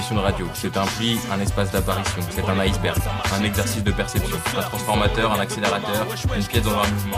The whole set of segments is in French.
émission de radio. C'est un pli, un espace d'apparition. C'est un iceberg, un exercice de perception. Un transformateur, un accélérateur, une pièce dans un mouvement.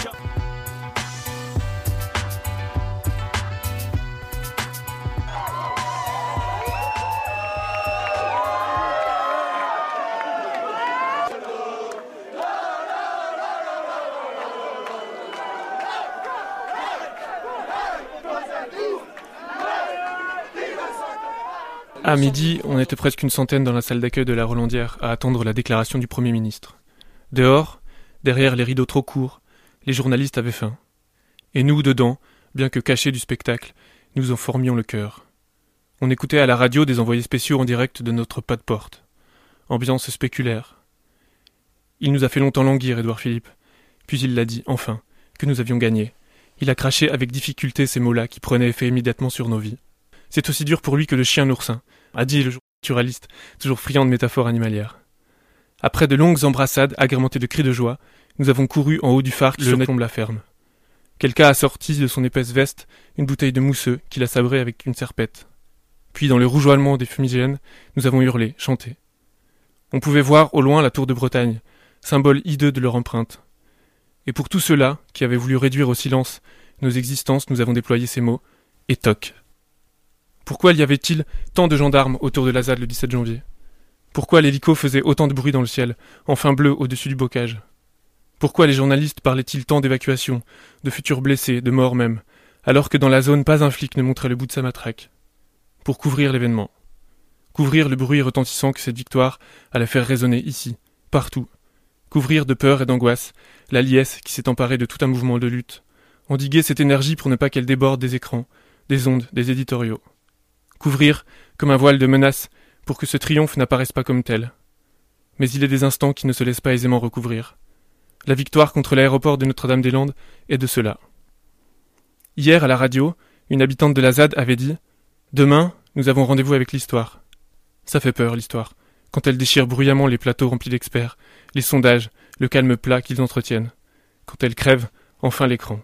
À midi, on était presque une centaine dans la salle d'accueil de la Rolandière à attendre la déclaration du Premier ministre. Dehors, derrière les rideaux trop courts, les journalistes avaient faim. Et nous, dedans, bien que cachés du spectacle, nous en formions le cœur. On écoutait à la radio des envoyés spéciaux en direct de notre pas de porte. Ambiance spéculaire. Il nous a fait longtemps languir, Édouard Philippe. Puis il l'a dit, enfin, que nous avions gagné. Il a craché avec difficulté ces mots-là qui prenaient effet immédiatement sur nos vies. C'est aussi dur pour lui que le chien l'oursin, a dit le naturaliste, toujours friand de métaphores animalières. Après de longues embrassades agrémentées de cris de joie, nous avons couru en haut du phare qui surplombe la ferme. Quelqu'un a sorti de son épaisse veste une bouteille de mousseux qu'il a sabrée avec une serpette. Puis dans le rougeoiement des fumigènes, nous avons hurlé, chanté. On pouvait voir au loin la tour de Bretagne, symbole hideux de leur empreinte. Et pour tous ceux-là qui avaient voulu réduire au silence nos existences, nous avons déployé ces mots « et toc ». Pourquoi y avait-il tant de gendarmes autour de la ZAD le 17 janvier ? Pourquoi l'hélico faisait autant de bruit dans le ciel, enfin bleu au-dessus du bocage ? Pourquoi les journalistes parlaient-ils tant d'évacuations, de futurs blessés, de morts même, alors que dans la zone pas un flic ne montrait le bout de sa matraque ? Pour couvrir l'événement. Couvrir le bruit retentissant que cette victoire allait faire résonner ici, partout. Couvrir de peur et d'angoisse la liesse qui s'est emparée de tout un mouvement de lutte. Endiguer cette énergie pour ne pas qu'elle déborde des écrans, des ondes, des éditoriaux. Couvrir comme un voile de menace pour que ce triomphe n'apparaisse pas comme tel. Mais il est des instants qui ne se laissent pas aisément recouvrir. La victoire contre l'aéroport de Notre-Dame-des-Landes est de cela. Hier, à la radio, une habitante de la ZAD avait dit « Demain, nous avons rendez-vous avec l'histoire ». Ça fait peur, l'histoire, quand elle déchire bruyamment les plateaux remplis d'experts, les sondages, le calme plat qu'ils entretiennent. Quand elle crève, enfin l'écran.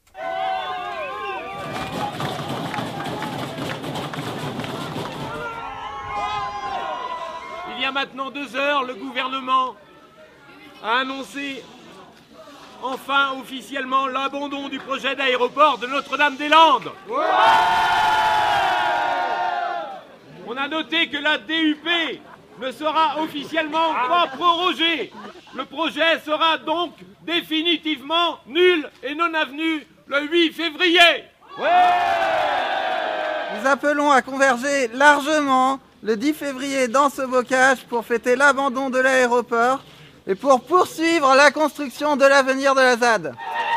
Il y a maintenant 2 heures, le gouvernement a annoncé enfin officiellement l'abandon du projet d'aéroport de Notre-Dame-des-Landes. Ouais. On a noté que la DUP ne sera officiellement pas prorogée. Le projet sera donc définitivement nul et non avenu le 8 février. Ouais. Nous appelons à converger largement le 10 février dans ce bocage pour fêter l'abandon de l'aéroport et pour poursuivre la construction de l'avenir de la ZAD.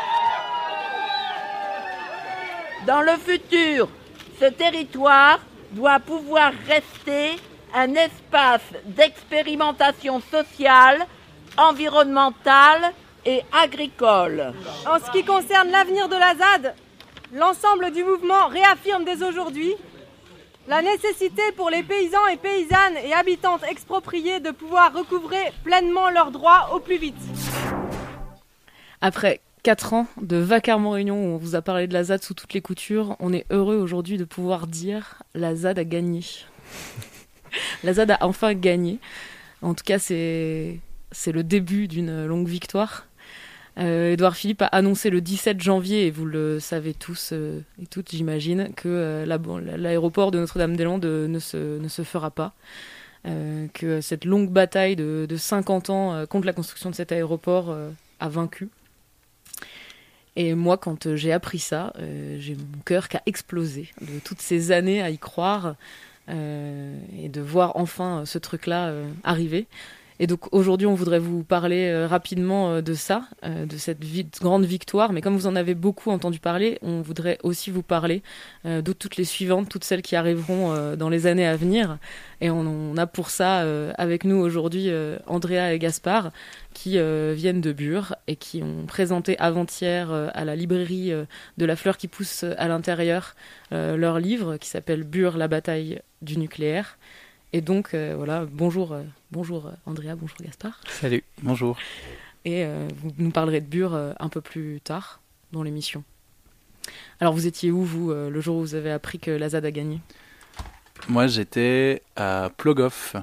Dans le futur, ce territoire doit pouvoir rester un espace d'expérimentation sociale, environnementale et agricole. En ce qui concerne l'avenir de la ZAD, l'ensemble du mouvement réaffirme dès aujourd'hui la nécessité pour les paysans et paysannes et habitantes expropriés de pouvoir recouvrer pleinement leurs droits au plus vite. Après 4 ans de vacarme en réunion où on vous a parlé de la ZAD sous toutes les coutures, on est heureux aujourd'hui de pouvoir dire la ZAD a gagné. La ZAD a enfin gagné. En tout cas, c'est le début d'une longue victoire. Édouard Philippe a annoncé le 17 janvier, et vous le savez tous et toutes, j'imagine, que l'aéroport de Notre-Dame-des-Landes ne se fera pas. Que cette longue bataille de 50 ans contre la construction de cet aéroport a vaincu. Et moi, quand j'ai appris ça, j'ai mon cœur qui a explosé de toutes ces années à y croire et de voir enfin ce truc-là arriver. Et donc aujourd'hui, on voudrait vous parler rapidement de ça, de cette grande victoire. Mais comme vous en avez beaucoup entendu parler, on voudrait aussi vous parler de toutes les suivantes, toutes celles qui arriveront dans les années à venir. Et on a pour ça avec nous aujourd'hui Andrea et Gaspard qui viennent de Bure et qui ont présenté avant-hier à la librairie de la fleur qui pousse à l'intérieur leur livre qui s'appelle Bure, la bataille du nucléaire. Et donc, voilà, bonjour Andrea, bonjour Gaspard. Salut, bonjour. Et vous nous parlerez de Bure un peu plus tard dans l'émission. Alors, vous étiez où, vous, le jour où vous avez appris que la ZAD a gagné ? Moi, j'étais à Plogoff.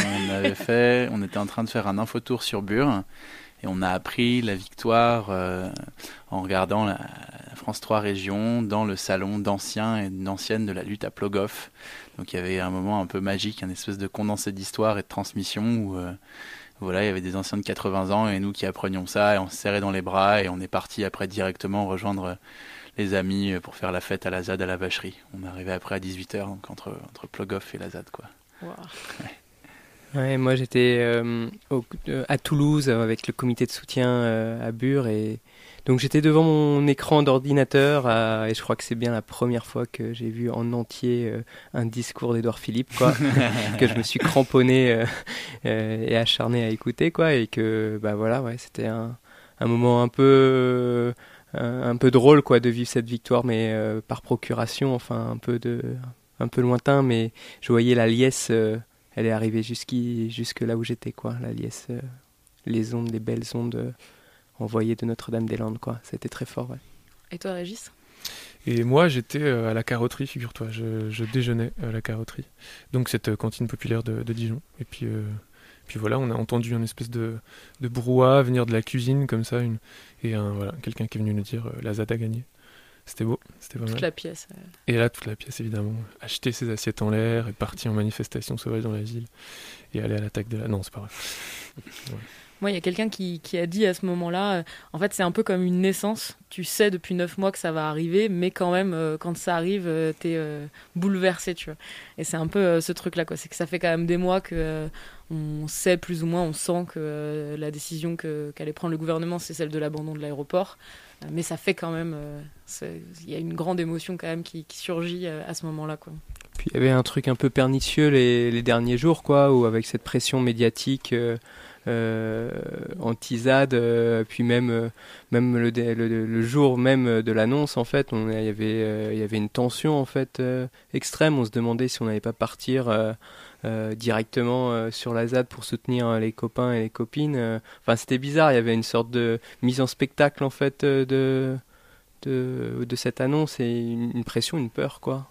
On était en train de faire un infotour sur Bure et on a appris la victoire en regardant la France 3 Régions dans le salon d'anciens et d'anciennes de la lutte à Plogoff. Donc il y avait un moment un peu magique, une espèce de condensé d'histoire et de transmission où voilà, il y avait des anciens de 80 ans et nous qui apprenions ça et on se serrait dans les bras et on est parti après directement rejoindre les amis pour faire la fête à la ZAD à la Vacherie. On est arrivé après à 18h, donc entre Plogoff et la ZAD, quoi. Wow. Ouais, moi j'étais à Toulouse avec le comité de soutien à Bure et donc j'étais devant mon écran d'ordinateur et je crois que c'est bien la première fois que j'ai vu en entier un discours d'Édouard Philippe, quoi, que je me suis cramponné et acharné à écouter, quoi, et que bah voilà, ouais, c'était un moment un peu drôle, quoi, de vivre cette victoire, mais par procuration, enfin un peu lointain, mais je voyais la liesse. Elle est arrivée jusque là où j'étais, quoi. La liesse, les ondes, les belles ondes envoyées de Notre-Dame-des-Landes, quoi. C'était très fort, ouais. Et toi, Régis ? Et moi, j'étais à la Carrotterie, figure-toi. Je déjeunais à la Carrotterie. Donc, cette cantine populaire de Dijon. Et puis voilà, on a entendu une espèce de brouhaha venir de la cuisine, comme ça. Voilà, quelqu'un qui est venu nous dire la ZAD a gagné. C'était beau, c'était pas mal. Toute la pièce. Et là, toute la pièce, évidemment. Acheter ses assiettes en l'air et partir en manifestation sauvage dans la ville. Et aller à l'attaque de la... Non, c'est pas vrai. Ouais. Moi, il y a quelqu'un qui a dit à ce moment-là, en fait, c'est un peu comme une naissance. Tu sais depuis 9 mois que ça va arriver, mais quand même, quand ça arrive, t'es bouleversé, tu vois. Et c'est un peu ce truc-là, quoi. C'est que ça fait quand même des mois que on sait plus ou moins, on sent que la décision qu'allait prendre le gouvernement, c'est celle de l'abandon de l'aéroport. Mais ça fait quand même... Il y a une grande émotion quand même qui surgit à ce moment-là, quoi. Puis il y avait un truc un peu pernicieux les derniers jours, quoi, où avec cette pression médiatique... anti-ZAD, puis même le jour même de l'annonce, en fait, il y avait une tension, en fait, extrême. On se demandait si on n'allait pas partir directement sur la ZAD pour soutenir les copains et les copines. Enfin, c'était bizarre. Il y avait une sorte de mise en spectacle, en fait, de cette annonce et une pression, une peur, quoi.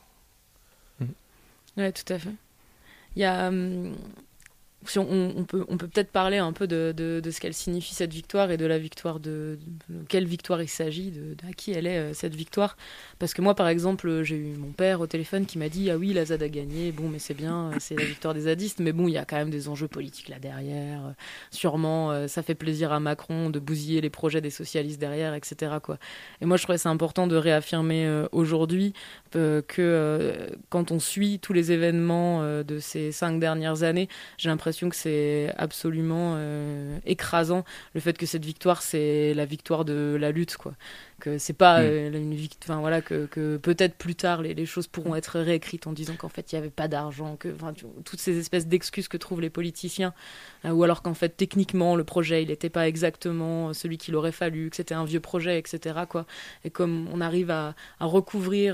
Ouais, tout à fait. Il y a... Si on peut peut-être parler un peu de ce qu'elle signifie, cette victoire, et de la victoire de quelle victoire il s'agit, à qui elle est cette victoire. Parce que moi, par exemple, j'ai eu mon père au téléphone qui m'a dit « Ah oui, la ZAD a gagné, bon, mais c'est bien, c'est la victoire des zadistes, mais bon, il y a quand même des enjeux politiques là derrière. Sûrement, ça fait plaisir à Macron de bousiller les projets des socialistes derrière, etc. quoi. » Et moi, je trouvais ça important de réaffirmer aujourd'hui que quand on suit tous les événements de ces 5 dernières années, j'ai l'impression que c'est absolument écrasant le fait que cette victoire, c'est la victoire de la lutte, quoi. Que c'est pas une victoire, enfin voilà, que peut-être plus tard les choses pourront être réécrites en disant qu'en fait il y avait pas d'argent, que toutes ces espèces d'excuses que trouvent les politiciens, ou alors qu'en fait techniquement le projet il était pas exactement celui qu'il aurait fallu, que c'était un vieux projet, etc. quoi. Et comme on arrive à recouvrir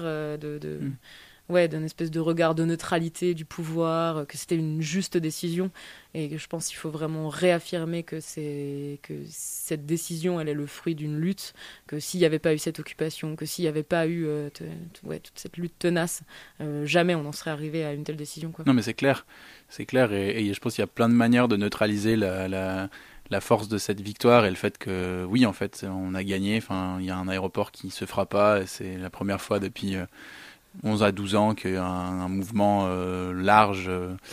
d'un espèce de regard de neutralité du pouvoir, que c'était une juste décision, et que je pense qu'il faut vraiment réaffirmer que cette décision, elle est le fruit d'une lutte, que s'il n'y avait pas eu cette occupation, que s'il n'y avait pas eu toute cette lutte tenace, jamais on en serait arrivé à une telle décision, quoi. Non, mais c'est clair, et je pense qu'il y a plein de manières de neutraliser la force de cette victoire et le fait que, oui, en fait, on a gagné. Enfin, il y a un aéroport qui se fera pas, et c'est la première fois depuis 11 à 12 ans qu'un mouvement large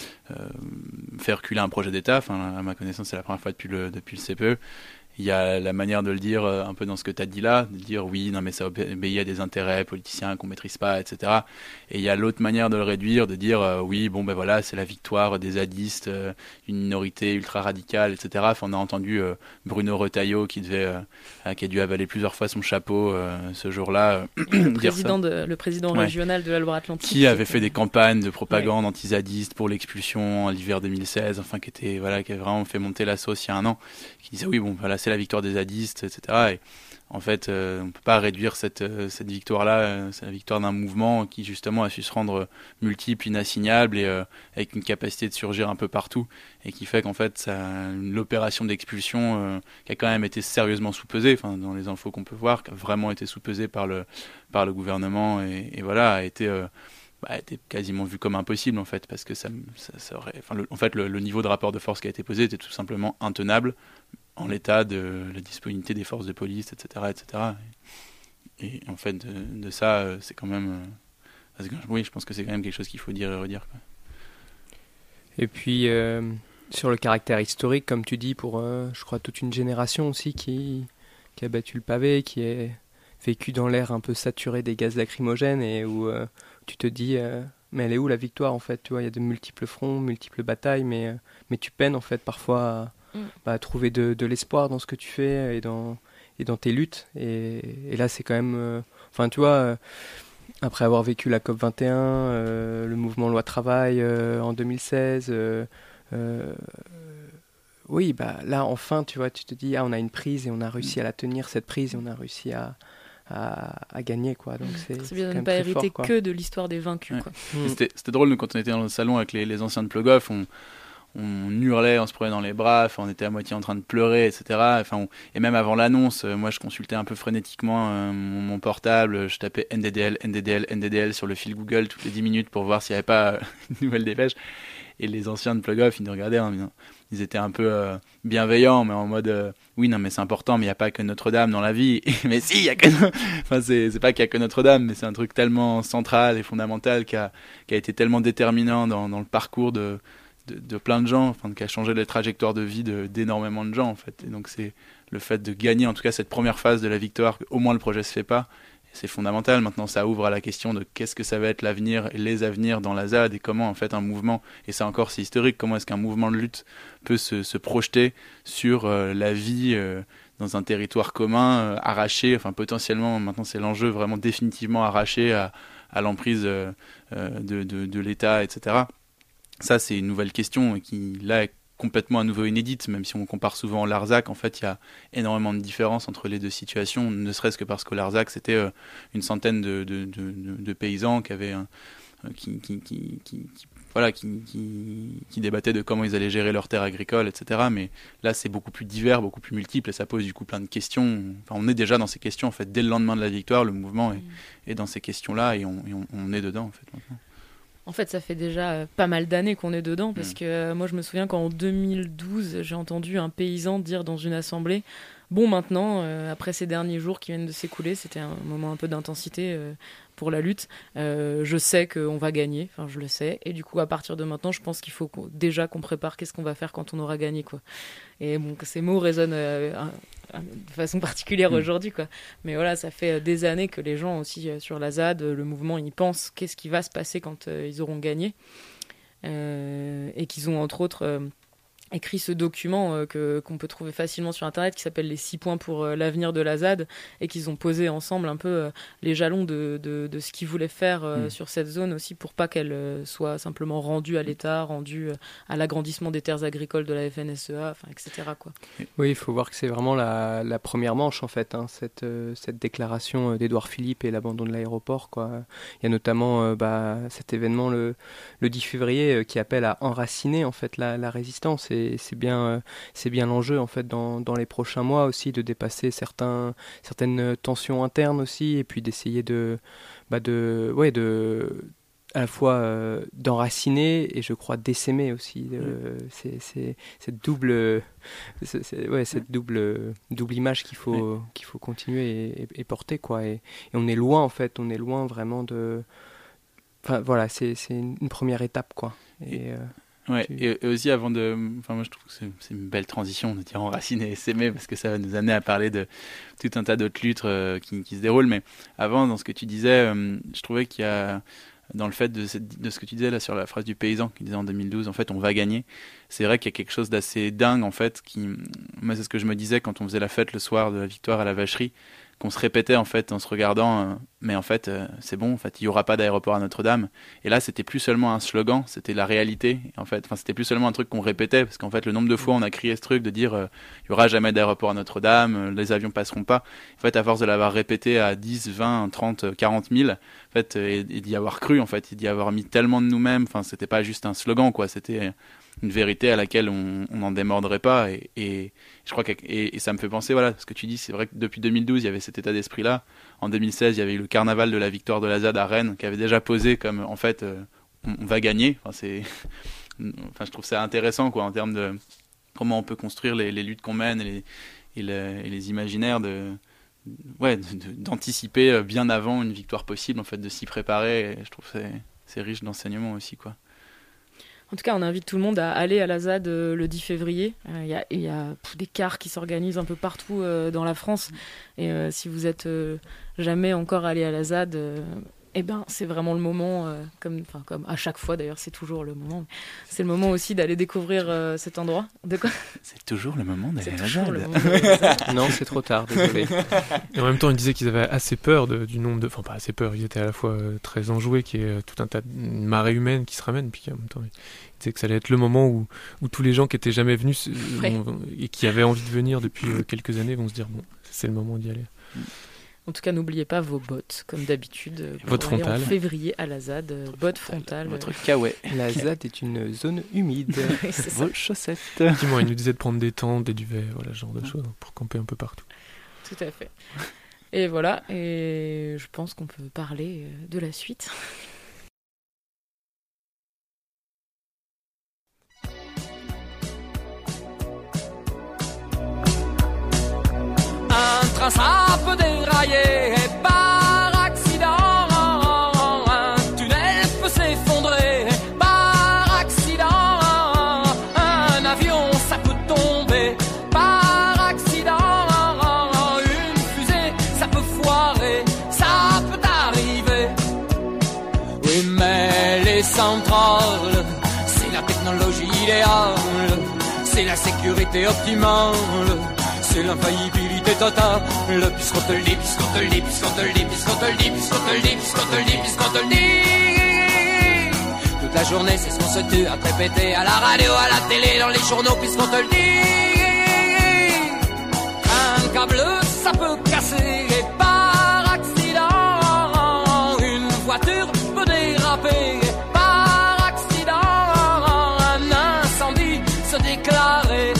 fait reculer un projet d'État. Enfin, à ma connaissance, c'est la première fois depuis le CPE. Il y a la manière de le dire un peu dans ce que tu as dit là, de dire oui, non mais ça obéit à des intérêts politiciens qu'on maîtrise pas, etc. Et il y a l'autre manière de le réduire, de dire oui, bon ben voilà, c'est la victoire des zadistes, une minorité ultra radicale, etc. Enfin, on a entendu Bruno Retailleau qui a dû avaler plusieurs fois son chapeau ce jour-là. Le président régional de la Loire-Atlantique. Qui avait fait des campagnes de propagande anti-zadiste pour l'expulsion à l'hiver 2016, enfin qui avait vraiment fait monter la sauce il y a un an, qui disait oui, bon voilà, c'est la victoire des zadistes, etc. Et en fait, on ne peut pas réduire cette victoire-là. C'est la victoire d'un mouvement qui, justement, a su se rendre multiple, inassignable et avec une capacité de surgir un peu partout. Et qui fait qu'en fait, l'opération d'expulsion qui a quand même été sérieusement sous-pesée, enfin, dans les infos qu'on peut voir, qui a vraiment été sous-pesée par le gouvernement et voilà, a été était quasiment vu comme impossible en fait, parce que ça aurait, le niveau de rapport de force qui a été posé était tout simplement intenable en l'état de la disponibilité des forces de police, etc., etc. Et en fait, de ça, c'est quand même, je pense que c'est quand même quelque chose qu'il faut dire et redire, quoi. Et puis sur le caractère historique, comme tu dis, pour je crois toute une génération aussi qui a battu le pavé, qui est vécu dans l'air un peu saturé des gaz lacrymogènes, et où tu te dis mais elle est où la victoire en fait, tu vois, il y a de multiples fronts, multiples batailles, mais tu peines en fait parfois à trouver de l'espoir dans ce que tu fais et dans tes luttes, et là c'est quand même tu vois, après avoir vécu la COP21, le mouvement loi travail en 2016, oui, là enfin tu vois, tu te dis on a une prise et on a réussi à la tenir, cette prise, et on a réussi à gagner, quoi. Donc c'est bien de ne pas hériter que de l'histoire des vaincus, quoi. C'était drôle, nous, quand on était dans le salon avec les anciens de Plogoff, on hurlait, on se prenait dans les bras, on était à moitié en train de pleurer, etc. Et même avant l'annonce, moi je consultais un peu frénétiquement mon portable, je tapais NDDL sur le fil Google toutes les 10 minutes pour voir s'il n'y avait pas une nouvelle dépêche. Et les anciens de Plogoff, ils nous regardaient, ils étaient un peu bienveillants, mais en mode oui, non, mais c'est important, mais il n'y a pas que Notre-Dame dans la vie. Mais si, il y a que. C'est pas qu'il y a que Notre-Dame, mais c'est un truc tellement central et fondamental qui a été tellement déterminant dans le parcours de plein de gens, qui a changé les trajectoires de vie d'énormément de gens, en fait. Et donc, c'est le fait de gagner, en tout cas, cette première phase de la victoire, au moins le projet se fait pas. C'est fondamental. Maintenant, ça ouvre à la question de qu'est-ce que ça va être l'avenir, les avenirs dans la ZAD, et comment en fait un mouvement, et ça encore c'est historique, comment est-ce qu'un mouvement de lutte peut se projeter sur la vie dans un territoire commun, arraché, potentiellement, maintenant c'est l'enjeu, vraiment définitivement arraché à l'emprise de l'État, etc. Ça, c'est une nouvelle question qui, là, est complètement à nouveau inédite, même si on compare souvent Larzac. En fait, il y a énormément de différences entre les deux situations, ne serait-ce que parce que Larzac, c'était une centaine de paysans qui avaient qui débattaient de comment ils allaient gérer leurs terres agricoles, etc. Mais là, c'est beaucoup plus divers, beaucoup plus multiple, et ça pose du coup plein de questions. On est déjà dans ces questions, en fait, dès le lendemain de la victoire, le mouvement est dans ces questions-là, et on est dedans, en fait, maintenant. En fait, ça fait déjà pas mal d'années qu'on est dedans, parce que moi, je me souviens qu'en 2012, j'ai entendu un paysan dire dans une assemblée « Bon, maintenant, après ces derniers jours qui viennent de s'écouler, c'était un moment un peu d'intensité pour la lutte, je sais qu'on va gagner, je le sais, et du coup, à partir de maintenant, je pense qu'il faut déjà qu'on prépare qu'est-ce qu'on va faire quand on aura gagné, quoi. » Et bon, ces mots résonnent de façon particulière aujourd'hui, quoi. Mais voilà, ça fait des années que les gens aussi sur la ZAD, le mouvement, ils pensent qu'est-ce qui va se passer quand ils auront gagné, et qu'ils ont entre autres écrit ce document qu'on peut trouver facilement sur internet, qui s'appelle les 6 points pour l'avenir de la ZAD, et qu'ils ont posé ensemble un peu les jalons de ce qu'ils voulaient faire sur cette zone aussi, pour pas qu'elle soit simplement rendue à l'État, rendue à l'agrandissement des terres agricoles de la FNSEA, etc., quoi. Oui, il faut voir que c'est vraiment la première manche, en fait, cette déclaration d'Édouard Philippe et l'abandon de l'aéroport, quoi. Il y a notamment cet événement le 10 février qui appelle à enraciner, en fait, la résistance, et c'est bien l'enjeu, en fait, dans les prochains mois aussi, de dépasser certaines tensions internes aussi, et puis d'essayer à la fois d'enraciner et, je crois, d'essaimer aussi. C'est cette double image qu'il faut continuer et porter, quoi. Et on est loin, en fait, vraiment de... c'est une première étape, quoi. Et aussi, avant de... moi, je trouve que c'est une belle transition de dire enraciner et s'aimer, parce que ça va nous amener à parler de tout un tas d'autres luttes qui se déroulent. Mais avant, dans ce que tu disais, je trouvais qu'il y a, dans le fait de ce que tu disais là sur la phrase du paysan qui disait en 2012, en fait, on va gagner. C'est vrai qu'il y a quelque chose d'assez dingue, en fait, moi, c'est ce que je me disais quand on faisait la fête le soir de la victoire à la vacherie, qu'on se répétait, en fait, en se regardant, mais en fait, c'est bon, en fait, il n'y aura pas d'aéroport à Notre-Dame. Et là, c'était plus seulement un slogan, c'était la réalité. En fait, c'était plus seulement un truc qu'on répétait, parce qu'en fait, le nombre de fois on a crié ce truc de dire il n'y aura jamais d'aéroport à Notre-Dame, les avions passeront pas. En fait, à force de l'avoir répété à 10, 20, 30, 40 000, en fait, et d'y avoir cru, en fait, et d'y avoir mis tellement de nous-mêmes, c'était pas juste un slogan, quoi, c'était vérité à laquelle on n'en démordrait pas. Et je crois que et ça me fait penser, voilà, ce que tu dis, c'est vrai que depuis 2012, il y avait cet état d'esprit-là. En 2016, il y avait eu le carnaval de la victoire de la ZAD à Rennes, qui avait déjà posé comme, en fait, on va gagner. Enfin, je trouve ça intéressant, quoi, en termes de comment on peut construire les luttes qu'on mène et les imaginaires d'anticiper bien avant une victoire possible, en fait, de s'y préparer. Et je trouve que c'est riche d'enseignement aussi, quoi. En tout cas, on invite tout le monde à aller à la ZAD le 10 février. Il y a des cars qui s'organisent un peu partout dans la France. Et si vous êtes jamais encore allé à la ZAD, c'est vraiment le moment, comme à chaque fois d'ailleurs, c'est toujours le moment. C'est le moment aussi d'aller découvrir cet endroit. De quoi ? C'est toujours le moment d'aller à la ZAD. Non, c'est trop tard, désolé. Et en même temps, ils disaient qu'ils avaient assez peur du nombre de... Enfin, pas assez peur, ils étaient à la fois très enjoués, qu'il y ait tout un tas de marée humaine qui se ramène, puis en même temps, ils disaient que ça allait être le moment où tous les gens qui étaient jamais venus et qui avaient envie de venir depuis quelques années vont se dire, bon, c'est le moment d'y aller. En tout cas, n'oubliez pas vos bottes, comme d'habitude. Votre frontale. En février à la ZAD, bottes frontales. Votre kawaii. La ZAD est une zone humide. Oui, vos chaussettes. Effectivement, il nous disait de prendre des tentes, des duvets, voilà, ce genre de choses, pour camper un peu partout. Tout à fait. Et voilà, et je pense qu'on peut parler de la suite. Un train, ça peut dérailler par accident. Un tunnel peut s'effondrer par accident. Un avion, ça peut tomber par accident. Une fusée, ça peut foirer, ça peut arriver. Oui, mais les centrales, c'est la technologie idéale. C'est la sécurité optimale. C'est l'infaillibilité totale. Puisqu'on te le dit, puisqu'on te le dit, puisqu'on te le dit, puisqu'on te le dit, puisqu'on te le dit, puisqu'on te le dit, puisqu'on te le dit. Toute la journée, c'est ce qu'on se tue à te répéter à la radio, à la télé, dans les journaux, puisqu'on te le dit. Un câble, ça peut casser et par accident. Une voiture peut déraper et par accident. Un incendie se déclarer.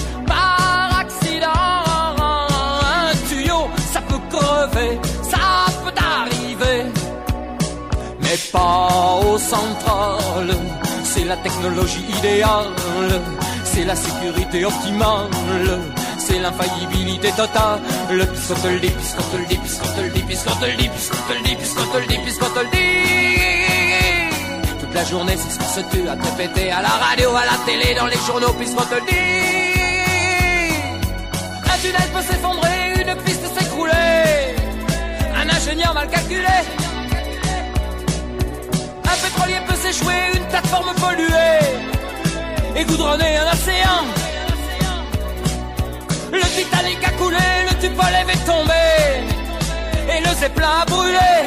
Ça peut arriver, mais pas au central. C'est la technologie idéale, c'est la sécurité optimale, c'est l'infaillibilité totale. Puisqu'on te le dit, puisqu'on te le dit, puisqu'on te le dit, puisqu'on te le dit, puisqu'on te le dit, puisqu'on te le dit, puisqu'on te le dit. Toute la journée, c'est ce qu'on se tue à te répéter à la radio, à la télé, dans les journaux, puisqu'on te le dit. Un tunnel peut s'effondrer, une piste s'écrouler. Un ingénieur mal calculé. Un pétrolier peut s'échouer, une plateforme polluée et goudronner un océan. Le Titanic a coulé, le Tupolev est tombé et le Zeppelin a brûlé.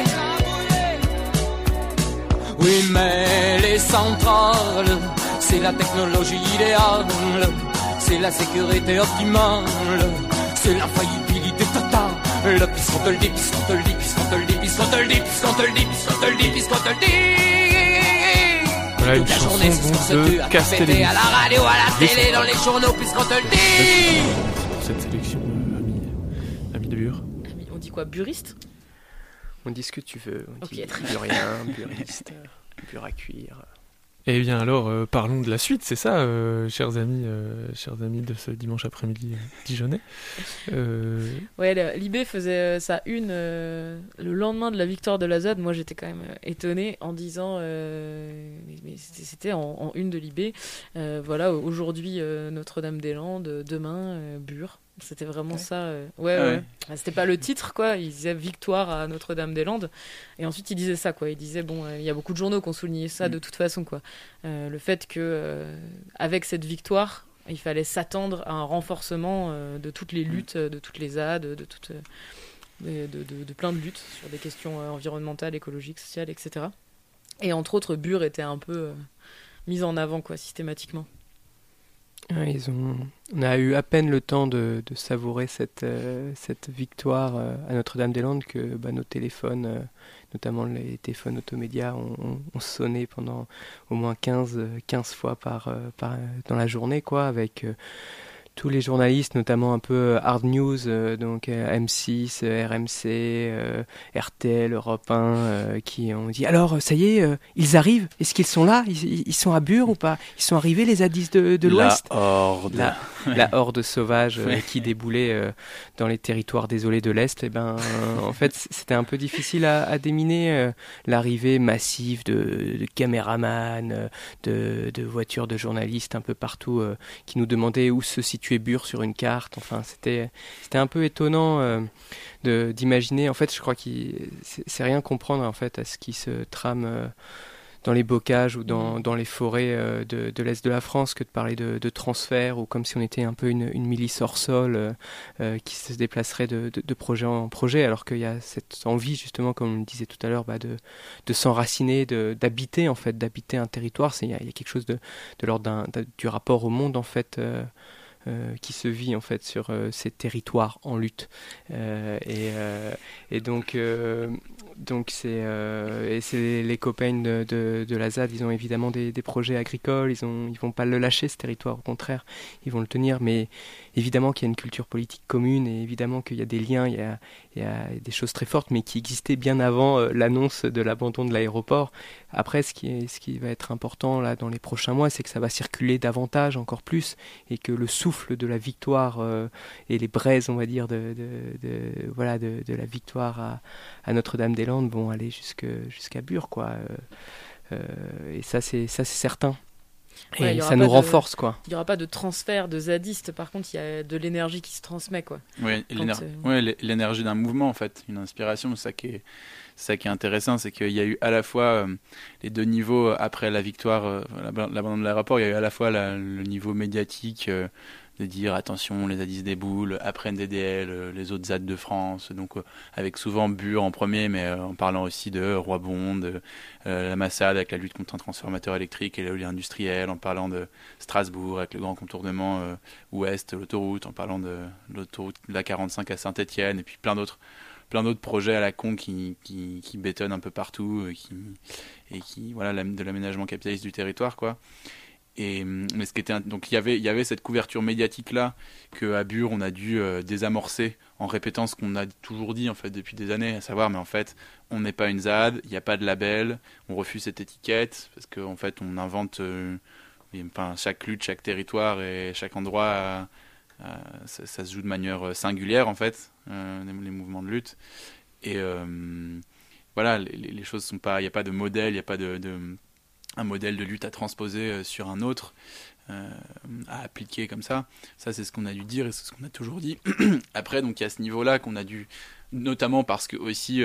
Oui, mais les centrales, c'est la technologie idéale, c'est la sécurité optimale, c'est l'infaillibilité totale. Puisqu'on te le dit, puisqu'on te le dit, puisqu'on te le dit, puisqu'on te le dit, puisqu'on te le dit, puisqu'on te le dit, puisqu'on te le dit. Voilà une chanson de Castelli. À la radio, à la télé, dans les journaux, puisqu'on te le dit. Merci pour cette sélection, ami de Bure. On dit quoi, buriste ? On dit ce que tu veux. On dit très burien, buriste, bure à cuire. Eh bien alors, parlons de la suite, c'est ça, chers amis de ce dimanche après-midi dijonnais. Ouais, Libé faisait sa une le lendemain de la victoire de la ZAD. Moi, j'étais quand même étonnée en disant, mais c'était en une de Libé. Voilà, aujourd'hui Notre-Dame-des-Landes, demain Bure. C'était vraiment ça. Ouais. C'était pas le titre, quoi. Il disait victoire à Notre-Dame-des-Landes. Et ensuite, il disait ça, quoi. Il disait, bon, il y a beaucoup de journaux qui ont souligné ça de toute façon, quoi. Le fait que, avec cette victoire, il fallait s'attendre à un renforcement de toutes les luttes, de toutes les ZAD, de plein de luttes sur des questions environnementales, écologiques, sociales, etc. Et entre autres, Bure était un peu mise en avant, quoi, systématiquement. Ouais, on a eu à peine le temps de savourer cette victoire à Notre-Dame-des-Landes que nos téléphones, notamment les téléphones automédias, ont sonné pendant au moins 15 fois dans la journée, quoi, avec tous les journalistes, notamment un peu hard news, donc M6, RMC, RTL, Europe 1, qui ont dit alors ça y est, ils arrivent, est-ce qu'ils sont là, ils sont à Bure ou pas, ils sont arrivés les zadistes de l'Ouest, la horde sauvage qui déboulait dans les territoires désolés de l'Est. Et en fait c'était un peu difficile à déminer l'arrivée massive de caméramans, de voitures de journalistes un peu partout qui nous demandaient où se situait Bure sur une carte. Enfin, c'était un peu étonnant d'imaginer. En fait, je crois que c'est rien comprendre en fait à ce qui se trame dans les bocages ou dans les forêts de l'Est de la France que de parler de transfert, ou comme si on était un peu une milice hors sol qui se déplacerait de projet en projet, alors qu'il y a cette envie justement, comme on le disait tout à l'heure, de s'enraciner, d'habiter en fait, d'habiter un territoire. Il y a quelque chose de l'ordre du rapport au monde en fait, qui se vit en fait sur ces territoires en lutte, et donc c'est les copains de la ZAD, ils ont évidemment des projets agricoles, ils vont pas le lâcher ce territoire, au contraire ils vont le tenir, mais évidemment qu'il y a une culture politique commune, et évidemment qu'il y a des liens, il y a des choses très fortes, mais qui existaient bien avant l'annonce de l'abandon de l'aéroport. Après, ce qui va être important là dans les prochains mois, c'est que ça va circuler davantage, encore plus, et que le souffle de la victoire et les braises, on va dire, de la victoire à Notre-Dame-des-Landes vont aller jusqu'à Bure, quoi. Et ça c'est certain. Et ça nous renforce, quoi. Il n'y aura pas de transfert de zadistes, par contre il y a de l'énergie qui se transmet, quoi. Oui, l'énergie d'un mouvement en fait, une inspiration. C'est ça qui est intéressant, c'est qu'il y a eu à la fois les deux niveaux après la victoire, l'abandon de l'aéroport. Il y a eu à la fois le niveau médiatique, de dire attention, les zadistes déboulent, après NDDL, les autres ZAD de France, donc avec souvent Bure en premier, mais en parlant aussi de Roibon, de la Massade avec la lutte contre un transformateur électrique et l'éolien industriel, en parlant de Strasbourg avec le grand contournement ouest, l'autoroute, en parlant de l'autoroute de la 45 à Saint-Étienne, et puis plein d'autres projets à la con qui bétonnent un peu partout, et qui voilà, de l'aménagement capitaliste du territoire, quoi. Mais ce qui était donc il y avait cette couverture médiatique là que à Bure on a dû désamorcer en répétant ce qu'on a toujours dit en fait depuis des années, à savoir mais en fait on n'est pas une ZAD, il n'y a pas de label, on refuse cette étiquette parce qu'en fait on invente chaque lutte, chaque territoire et chaque endroit ça se joue de manière singulière en fait, les mouvements de lutte, et voilà, les choses sont pas, il n'y a pas de modèle, il n'y a pas un modèle de lutte à transposer sur un autre, à appliquer comme ça. Ça, c'est ce qu'on a dû dire et c'est ce qu'on a toujours dit. Après, donc, il y a ce niveau-là qu'on a dû, notamment parce que aussi,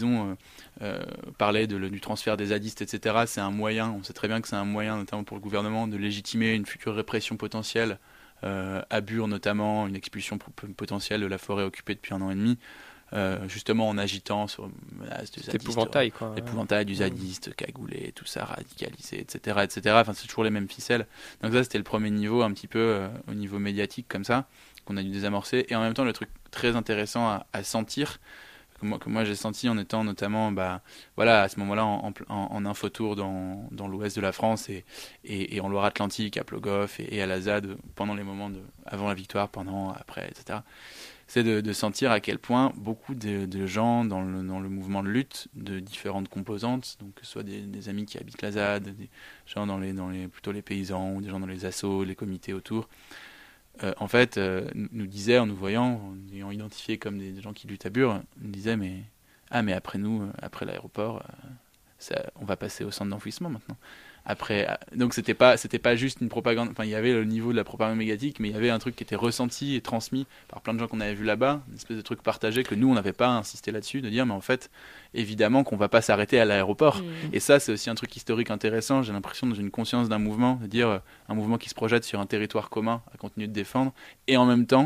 parler du transfert des zadistes, etc., c'est un moyen, on sait très bien que c'est un moyen, notamment pour le gouvernement, de légitimer une future répression potentielle, à Bure notamment, une expulsion potentielle de la forêt occupée depuis 1 an et demi. Justement en agitant sur l'épouvantail du zadiste cagoulé, tout ça radicalisé, etc. Enfin, c'est toujours les mêmes ficelles. Donc ça, c'était le premier niveau, un petit peu au niveau médiatique comme ça, qu'on a dû désamorcer. Et en même temps, le truc très intéressant à sentir, que moi j'ai senti en étant notamment à ce moment-là en infotour dans l'ouest de la France et en Loire-Atlantique, à Plogoff et à la ZAD pendant les moments avant la victoire, pendant, après, etc. C'est de sentir à quel point beaucoup de gens dans le mouvement de lutte, de différentes composantes, donc que ce soit des amis qui habitent la ZAD, des gens plutôt les paysans, ou des gens dans les assos, les comités autour, en fait, nous disaient, en nous voyant, en ayant identifié comme des gens qui luttent à Bure, nous disaient mais après nous, après l'aéroport, on va passer au centre d'enfouissement maintenant. Après, donc c'était pas juste une propagande, enfin il y avait le niveau de la propagande médiatique, mais il y avait un truc qui était ressenti et transmis par plein de gens qu'on avait vu là-bas, une espèce de truc partagé que nous on n'avait pas insisté là-dessus, de dire mais en fait évidemment qu'on va pas s'arrêter à l'aéroport. Et ça c'est aussi un truc historique intéressant, j'ai l'impression, dans une conscience d'un mouvement, de dire un mouvement qui se projette sur un territoire commun à continuer de défendre, et en même temps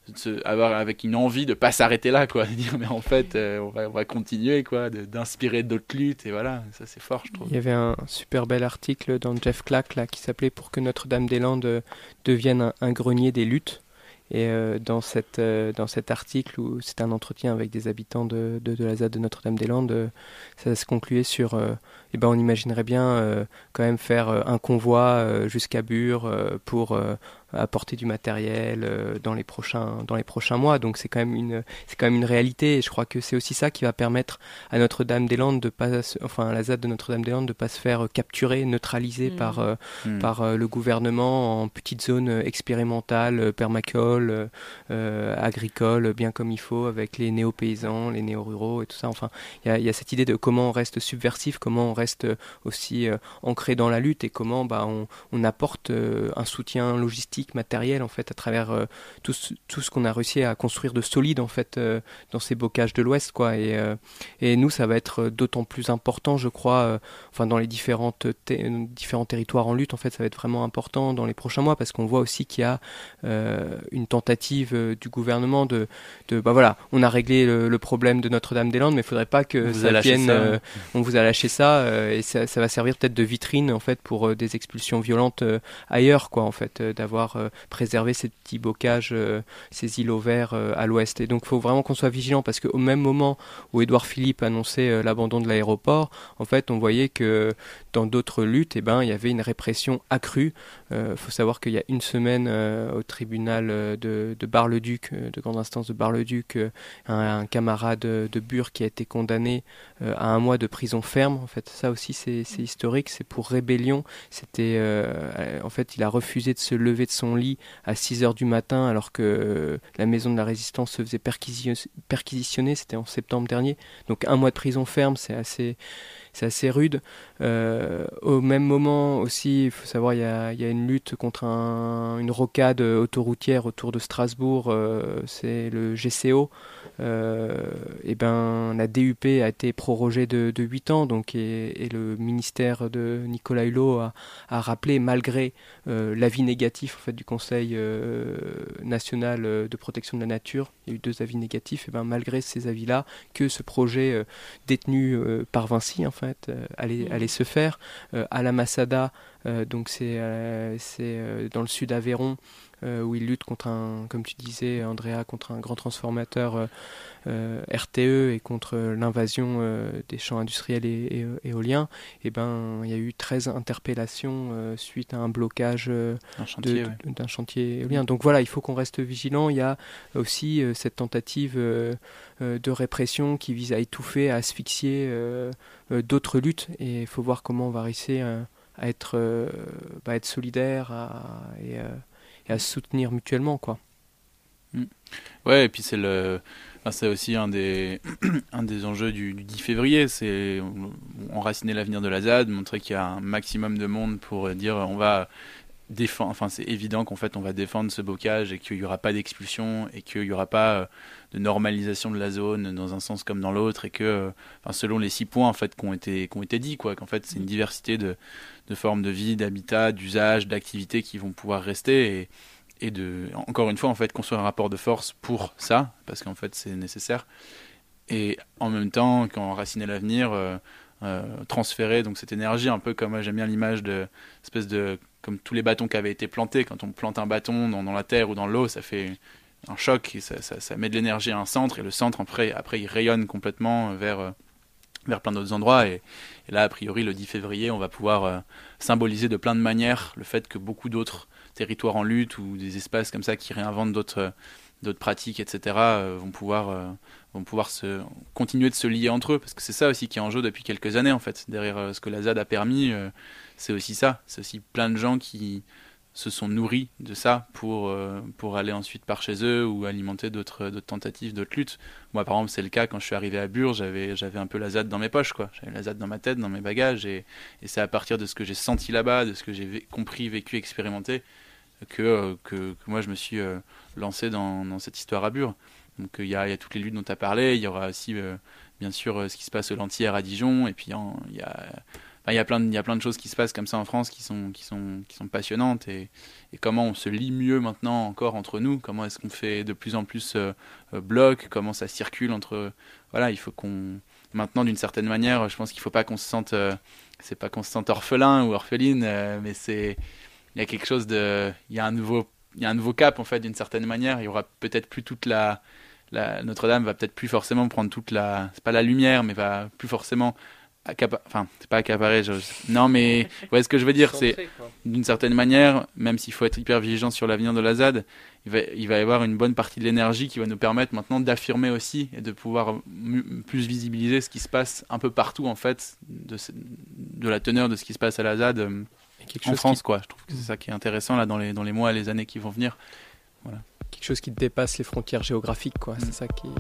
avoir avec une envie de pas s'arrêter là, quoi, de dire mais en fait on va continuer, quoi, d'inspirer d'autres luttes, et voilà, ça c'est fort, je trouve. Il y avait un super bel article dans Jeff Clack là qui s'appelait Pour que Notre-Dame-des-Landes devienne un grenier des luttes. Et dans cet article, où c'était un entretien avec des habitants de la ZAD de Notre-Dame-des-Landes, ça se concluait sur on imaginerait bien quand même faire un convoi jusqu'à Bure pour apporter du matériel dans les prochains mois. Donc c'est quand même une réalité, et je crois que c'est aussi ça qui va permettre à Notre-Dame-des-Landes à la ZAD de Notre-Dame-des-Landes de pas se faire capturer, neutraliser par le gouvernement en petite zone expérimentale, permacole, agricole, bien comme il faut, avec les néo-paysans, les néo-ruraux et tout ça. Enfin, il y a cette idée de comment on reste subversif, comment on reste aussi ancré dans la lutte, et comment on apporte un soutien logistique, matériel, en fait, à travers tout ce qu'on a réussi à construire de solide, en fait, dans ces bocages de l'Ouest, quoi. Et nous, ça va être d'autant plus important, je crois, dans les différents territoires en lutte, en fait, ça va être vraiment important dans les prochains mois, parce qu'on voit aussi qu'il y a une tentative du gouvernement on a réglé le problème de Notre-Dame-des-Landes, mais il faudrait pas que ça vienne, on vous a lâché ça, et ça va servir peut-être de vitrine, en fait, pour des expulsions violentes ailleurs, quoi, en fait, d'avoir préservé ces petits bocages, ces îlots verts à l'ouest. Et donc il faut vraiment qu'on soit vigilant, parce qu'au même moment où Édouard Philippe annonçait l'abandon de l'aéroport, en fait on voyait que dans d'autres luttes, il y avait une répression accrue. Faut savoir qu'il y a une semaine au tribunal de Bar-le-Duc, de grande instance de Bar-le-Duc, un camarade de Bure qui a été condamné à 1 mois de prison ferme. En fait, ça aussi c'est historique, c'est pour rébellion. C'était en fait, il a refusé de se lever de son lit à 6h du matin, alors que la maison de la Résistance se faisait perquisitionner. C'était en septembre dernier. Donc 1 mois de prison ferme, c'est assez rude. Au même moment aussi, il faut savoir, il y a une lutte contre une rocade autoroutière autour de Strasbourg, c'est le GCO. La DUP a été prorogée de 8 ans, donc, et le ministère de Nicolas Hulot a rappelé, malgré l'avis négatif, en fait, du Conseil national de protection de la nature, il y a eu 2 avis négatifs, malgré ces avis-là, que ce projet détenu par Vinci, en fait, allait se faire. À la Masada, donc c'est dans le sud Aveyron, où il lutte contre comme tu disais, Andrea, contre un grand transformateur RTE, et contre l'invasion des champs industriels et éoliens. Il y a eu 13 interpellations suite à un blocage d'un chantier éolien. Donc voilà, il faut qu'on reste vigilant. Il y a aussi cette tentative de répression qui vise à étouffer, à asphyxier d'autres luttes, et il faut voir comment on va réussir à être solidaire et à se soutenir mutuellement, quoi. Ouais, et puis c'est aussi un des enjeux du 10 février, c'est enraciner l'avenir de la ZAD, montrer qu'il y a un maximum de monde pour dire on va défendre, enfin c'est évident qu'en fait on va défendre ce bocage, et qu'il n'y aura pas d'expulsion, et qu'il n'y aura pas de normalisation de la zone dans un sens comme dans l'autre, et que selon les 6 points en fait qui ont été dits, quoi, qu'en fait c'est une diversité de formes de vie, d'habitat, d'usages, d'activités qui vont pouvoir rester, et de, encore une fois, en fait, construire un rapport de force pour ça, parce qu'en fait c'est nécessaire, et en même temps, quand enraciner l'avenir, transférer donc cette énergie, un peu comme moi j'aime bien l'image comme tous les bâtons qui avaient été plantés. Quand on plante un bâton dans la terre ou dans l'eau, ça fait un choc, et ça met de l'énergie à un centre, et le centre après il rayonne complètement vers plein d'autres endroits, et là a priori le 10 février on va pouvoir symboliser de plein de manières le fait que beaucoup d'autres territoires en lutte, ou des espaces comme ça qui réinventent d'autres pratiques, etc., vont pouvoir continuer de se lier entre eux, parce que c'est ça aussi qui est en jeu depuis quelques années, en fait, derrière ce que la ZAD a permis. C'est aussi ça, c'est aussi plein de gens qui se sont nourris de ça pour aller ensuite par chez eux, ou alimenter d'autres tentatives, d'autres luttes. Moi par exemple c'est le cas, quand je suis arrivé à Bure, j'avais un peu la ZAD dans mes poches, quoi. J'avais la ZAD dans ma tête, dans mes bagages, et c'est à partir de ce que j'ai senti là-bas, de ce que j'ai compris, vécu, expérimenté, que moi je me suis lancé dans cette histoire à Bure. Donc il y a toutes les luttes dont tu as parlé, il y aura aussi bien sûr ce qui se passe au Lentière à Dijon, et puis il y a il y a plein de choses qui se passent comme ça en France qui sont passionnantes et comment on se lie mieux maintenant encore entre nous, comment est-ce qu'on fait de plus en plus bloc, comment ça circule entre voilà, il faut qu'on maintenant d'une certaine manière, je pense qu'il faut pas qu'on se sente c'est pas qu'on se sente orphelin ou orpheline, mais il y a quelque chose de il y a un nouveau cap en fait d'une certaine manière, il y aura peut-être plus toute la Notre-Dame va peut-être plus forcément prendre c'est pas la lumière, mais va plus forcément enfin, c'est pas accaparer, non, mais vous voyez ce que je veux dire, c'est d'une certaine manière, même s'il faut être hyper vigilant sur l'avenir de la ZAD, il va y avoir une bonne partie de l'énergie qui va nous permettre maintenant d'affirmer aussi et de pouvoir plus visibiliser ce qui se passe un peu partout, en fait, de la teneur de ce qui se passe à la ZAD en France, quoi. Je trouve que c'est ça qui est intéressant, là, dans les mois et les années qui vont venir. Voilà. Quelque chose qui dépasse les frontières géographiques, quoi. C'est ça qui...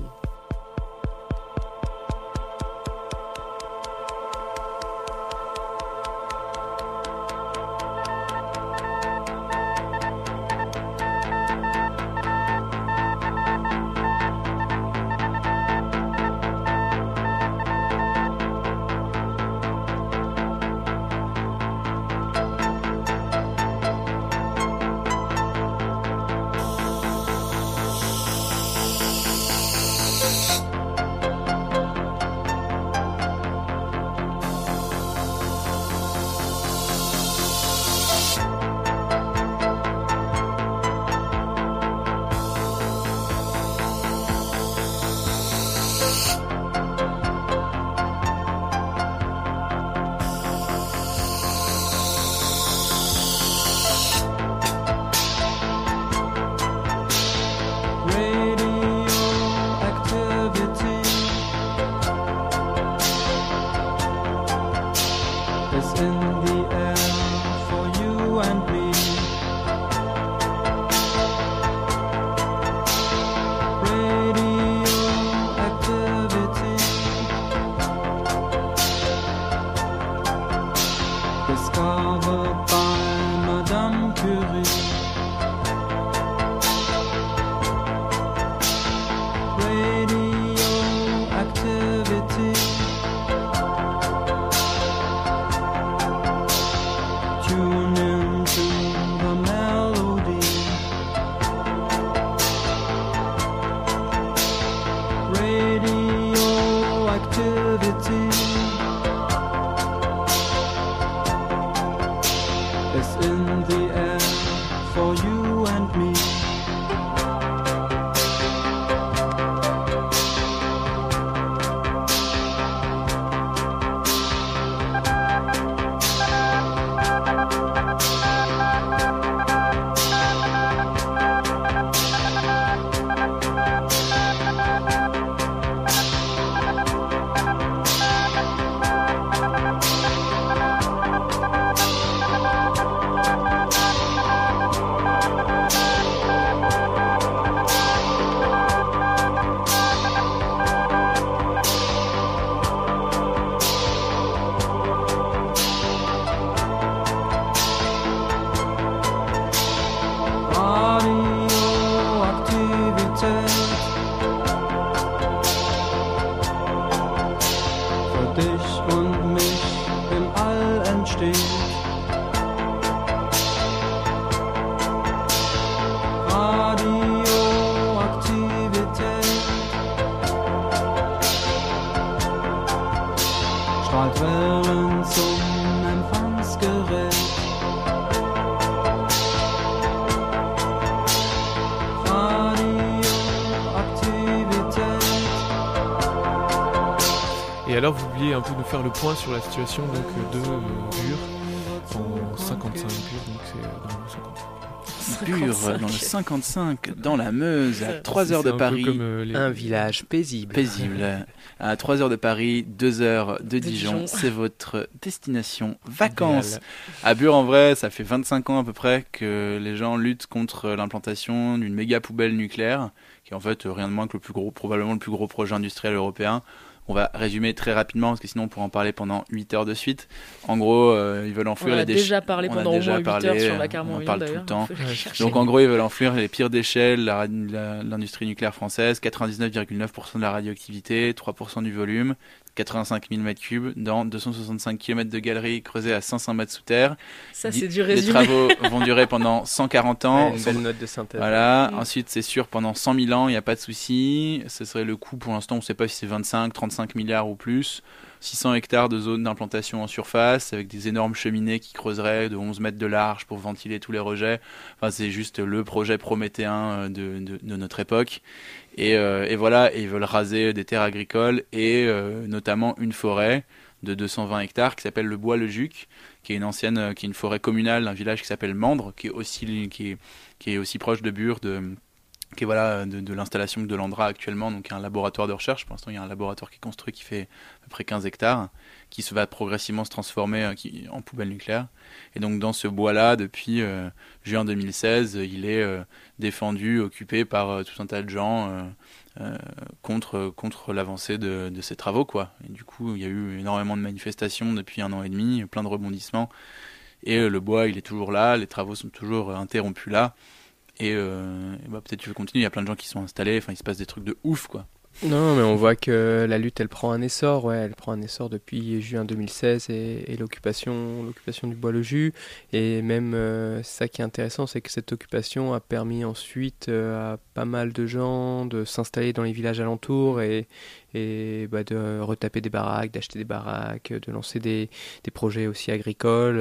Et alors, vous vouliez un peu nous faire le point sur la situation donc, de Bure en 55. Bure, donc c'est dans le 55. Bure, dans le 55, dans la Meuse, à 3 heures de Paris. Un village paisible. Paisible. À 3 heures de Paris, 2 heures de Dijon. C'est votre destination vacances. Idéal. À Bure, en vrai, ça fait 25 ans à peu près que les gens luttent contre l'implantation d'une méga poubelle nucléaire, qui est en fait rien de moins que probablement le plus gros projet industriel européen. On va résumer très rapidement parce que sinon on pourra en parler pendant 8 heures de suite. En gros, ils veulent enfouir les déchets. On a déjà parlé pendant au moins 8 heures sur Vacarme-Morillon d'ailleurs. Tout le temps. Donc en gros, ils veulent enfouir les pires déchets, l'industrie nucléaire française, 99,9% de la radioactivité, 3% du volume, 85 000 m3 dans 265 km de galeries creusées à 500 mètres sous terre. Ça, c'est du résumé. Les travaux vont durer pendant 140 ans. Une belle note de synthèse. Voilà. Ensuite, c'est sûr, pendant 100 000 ans, il n'y a pas de souci. Ce serait le coût, pour l'instant, on ne sait pas si c'est 25, 35 milliards ou plus. 600 hectares de zones d'implantation en surface, avec des énormes cheminées qui creuseraient de 11 mètres de large pour ventiler tous les rejets. Enfin, c'est juste le projet prométhéen de notre époque. Et voilà, et ils veulent raser des terres agricoles et notamment une forêt de 220 hectares qui s'appelle le Bois-le-Juc, qui est une forêt communale d'un village qui s'appelle Mandres, qui est aussi proche de Bure, qui est de l'installation de l'Andra actuellement, donc un laboratoire de recherche. Pour l'instant, il y a un laboratoire qui est construit qui fait à peu près 15 hectares, qui se va progressivement se transformer en poubelle nucléaire. Et donc dans ce bois-là, depuis juin 2016, il est défendu, occupé par tout un tas de gens contre l'avancée de ces travaux, quoi. Et du coup, il y a eu énormément de manifestations depuis 1 an et demi, plein de rebondissements. Et le bois, il est toujours là, les travaux sont toujours interrompus là. Et peut-être tu veux continuer, il y a plein de gens qui sont installés, enfin il se passe des trucs de ouf, quoi. Non, mais on voit que la lutte, elle prend un essor, elle prend un essor depuis juin 2016 et l'occupation du Bois-le-Jus. Et même, c'est ça qui est intéressant, c'est que cette occupation a permis ensuite à pas mal de gens de s'installer dans les villages alentours et de retaper des baraques, d'acheter des baraques, de lancer des projets aussi agricoles,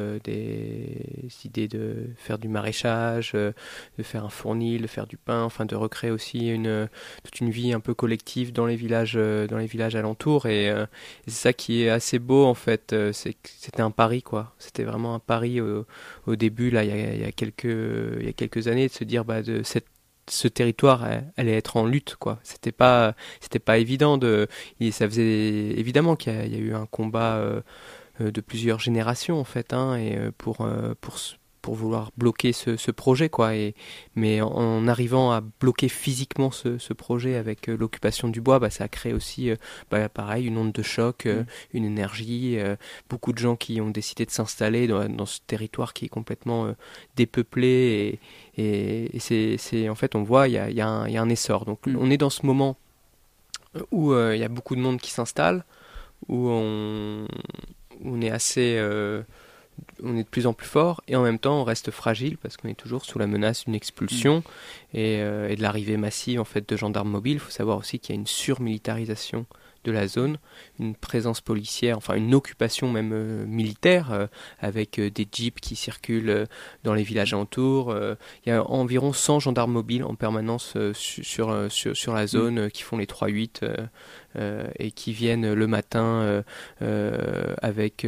des idées de faire du maraîchage, de faire un fournil, de faire du pain, enfin de recréer aussi toute une vie un peu collective dans les villages alentours. Et c'est ça qui est assez beau en fait, c'est que c'était un pari, quoi. C'était vraiment un pari au début, là, il y a quelques années, de se dire ce territoire allait être en lutte, quoi. C'était pas évident ça faisait évidemment qu'il y a eu un combat de plusieurs générations en fait, et pour vouloir bloquer ce projet, quoi. Mais en arrivant à bloquer physiquement ce projet avec l'occupation du bois, ça a créé aussi pareil, une onde de choc, une énergie, beaucoup de gens qui ont décidé de s'installer dans ce territoire qui est complètement dépeuplé et c'est en fait, on voit, il y a un essor. Donc on est dans ce moment où il y a beaucoup de monde qui s'installe, où on est assez on est de plus en plus fort et en même temps on reste fragile parce qu'on est toujours sous la menace d'une expulsion et de l'arrivée massive en fait de gendarmes mobiles. Il faut savoir aussi qu'il y a une surmilitarisation de la zone, une présence policière, enfin une occupation même militaire avec des jeeps qui circulent dans les villages alentours. Il y a environ 100 gendarmes mobiles en permanence sur la zone qui font les 3-8 et qui viennent le matin avec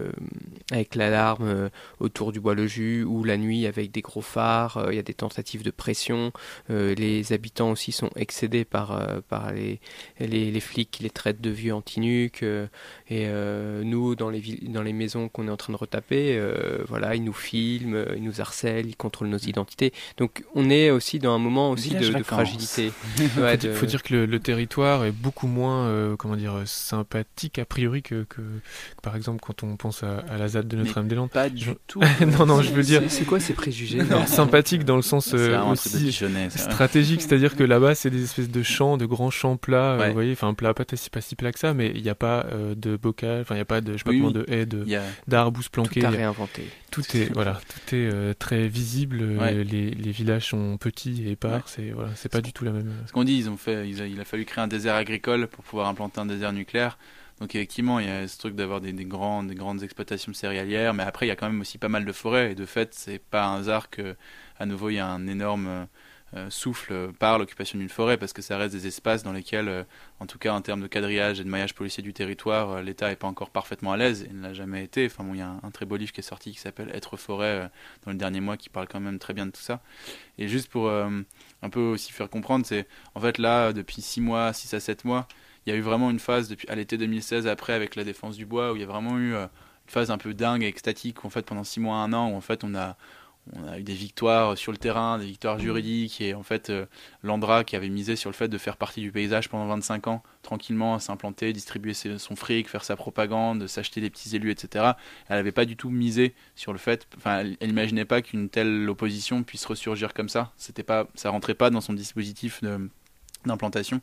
l'alarme autour du Bois-le-Jus ou la nuit avec des gros phares. Il y a des tentatives de pression. Les habitants aussi sont excédés par les flics qui les traitent de vieux anti-nuques. Et nous, dans les maisons qu'on est en train de retaper, ils nous filment, ils nous harcèlent, ils contrôlent nos identités. Donc on est aussi dans un moment aussi de fragilité. Faut dire que le territoire est beaucoup moins sympathique a priori que par exemple quand on pense à la ZAD de Notre-Dame-des-Landes. Pas du tout. Non, je veux dire. C'est quoi ces préjugés? Non, sympathique dans le sens aussi stratégique, c'est-à-dire que là-bas c'est des espèces de champs, de grands champs plats, vous voyez, enfin plats, pas si plats que ça, mais il n'y a pas de bocage, enfin il n'y a pas de, comment, de haies, d'arbustes planqués. Tout a réinventé. Tout est très visible. Les villages sont petits et épars. C'est pas du tout la même. Ce qu'on dit, il a fallu créer un désert agricole pour pouvoir implanter un désert nucléaire. Donc effectivement, il y a ce truc d'avoir des grandes exploitations céréalières, mais après il y a quand même aussi pas mal de forêts. Et de fait, c'est pas un hasard que, à nouveau, il y a un énorme souffle par l'occupation d'une forêt, parce que ça reste des espaces dans lesquels, en tout cas en termes de quadrillage et de maillage policier du territoire, l'État n'est pas encore parfaitement à l'aise et ne l'a jamais été. Enfin bon, il y a un très beau livre qui est sorti qui s'appelle Être forêt dans le dernier mois, qui parle quand même très bien de tout ça. Et juste pour un peu aussi faire comprendre, c'est en fait là, depuis 6 à 7 mois, il y a eu vraiment une phase à l'été 2016 après, avec la défense du bois, où il y a vraiment eu une phase un peu dingue et extatique, en fait, pendant 6 mois, 1 an, où en fait on a eu des victoires sur le terrain, des victoires juridiques, et en fait l'Andra, qui avait misé sur le fait de faire partie du paysage pendant 25 ans, tranquillement s'implanter, distribuer son fric, faire sa propagande, s'acheter des petits élus, etc. Elle n'avait pas du tout misé sur le fait, elle n'imaginait pas qu'une telle opposition puisse ressurgir comme ça. Ça rentrait pas dans son dispositif d'implantation.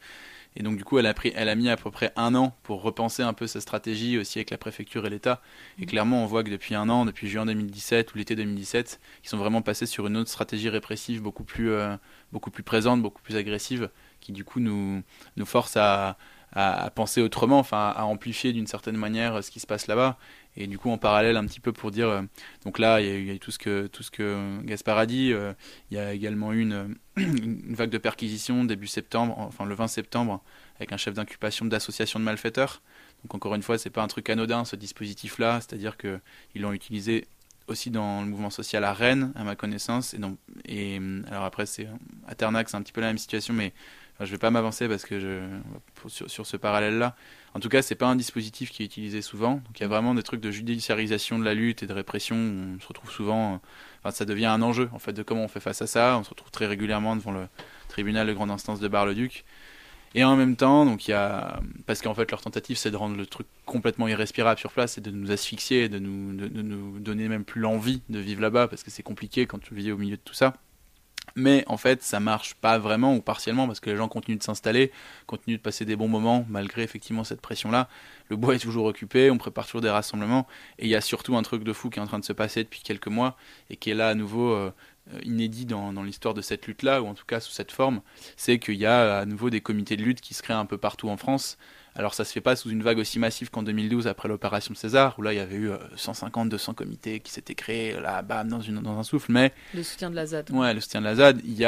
Et donc du coup, elle a mis à peu près 1 an pour repenser un peu sa stratégie aussi avec la préfecture et l'État. Et clairement, on voit que depuis 1 an, depuis juin 2017 ou l'été 2017, ils sont vraiment passés sur une autre stratégie répressive beaucoup plus présente, beaucoup plus agressive, qui du coup nous force à penser autrement, enfin à amplifier d'une certaine manière ce qui se passe là-bas. Et du coup, en parallèle, un petit peu pour dire, donc là, il y a eu tout ce que Gaspard a dit. Il y a également eu une vague de perquisitions début septembre, enfin le 20 septembre, avec un chef d'inculpation d'association de malfaiteurs. Donc encore une fois, c'est pas un truc anodin ce dispositif-là, c'est-à-dire que ils l'ont utilisé aussi dans le mouvement social à Rennes, à ma connaissance. Et alors après, à Ternac, c'est un petit peu la même situation, mais je ne vais pas m'avancer parce que sur ce parallèle-là. En tout cas, c'est pas un dispositif qui est utilisé souvent. Donc il y a vraiment des trucs de judiciarisation de la lutte et de répression. Où on se retrouve souvent. Ça devient un enjeu en fait de comment on fait face à ça. On se retrouve très régulièrement devant le tribunal de grande instance de Bar-le-Duc. Et en même temps, parce qu'en fait leur tentative c'est de rendre le truc complètement irrespirable sur place et de nous asphyxier, de nous donner même plus l'envie de vivre là-bas parce que c'est compliqué quand tu vis au milieu de tout ça. Mais en fait, ça marche pas vraiment ou partiellement parce que les gens continuent de s'installer, continuent de passer des bons moments malgré effectivement cette pression-là. Le bois est toujours occupé, on prépare toujours des rassemblements et il y a surtout un truc de fou qui est en train de se passer depuis quelques mois et qui est là à nouveau inédit dans l'histoire de cette lutte-là, ou en tout cas sous cette forme, c'est qu'il y a à nouveau des comités de lutte qui se créent un peu partout en France. Alors ça se fait pas sous une vague aussi massive qu'en 2012 après l'opération César, où là il y avait eu 150-200 comités qui s'étaient créés là, bam, dans un souffle, mais... Le soutien de la ZAD. Ouais, le soutien de la ZAD, il y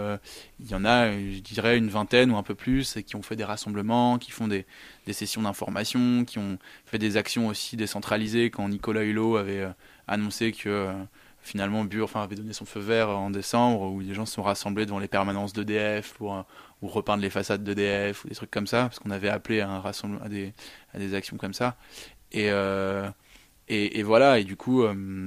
en a, je dirais, une vingtaine ou un peu plus, et qui ont fait des rassemblements, qui font des sessions d'information, qui ont fait des actions aussi décentralisées, quand Nicolas Hulot avait annoncé que... finalement, Bure avait donné son feu vert en décembre, où les gens se sont rassemblés devant les permanences d'EDF pour repeindre les façades d'EDF ou des trucs comme ça, parce qu'on avait appelé à un rassemblement, à des actions comme ça. Et voilà. Et du coup,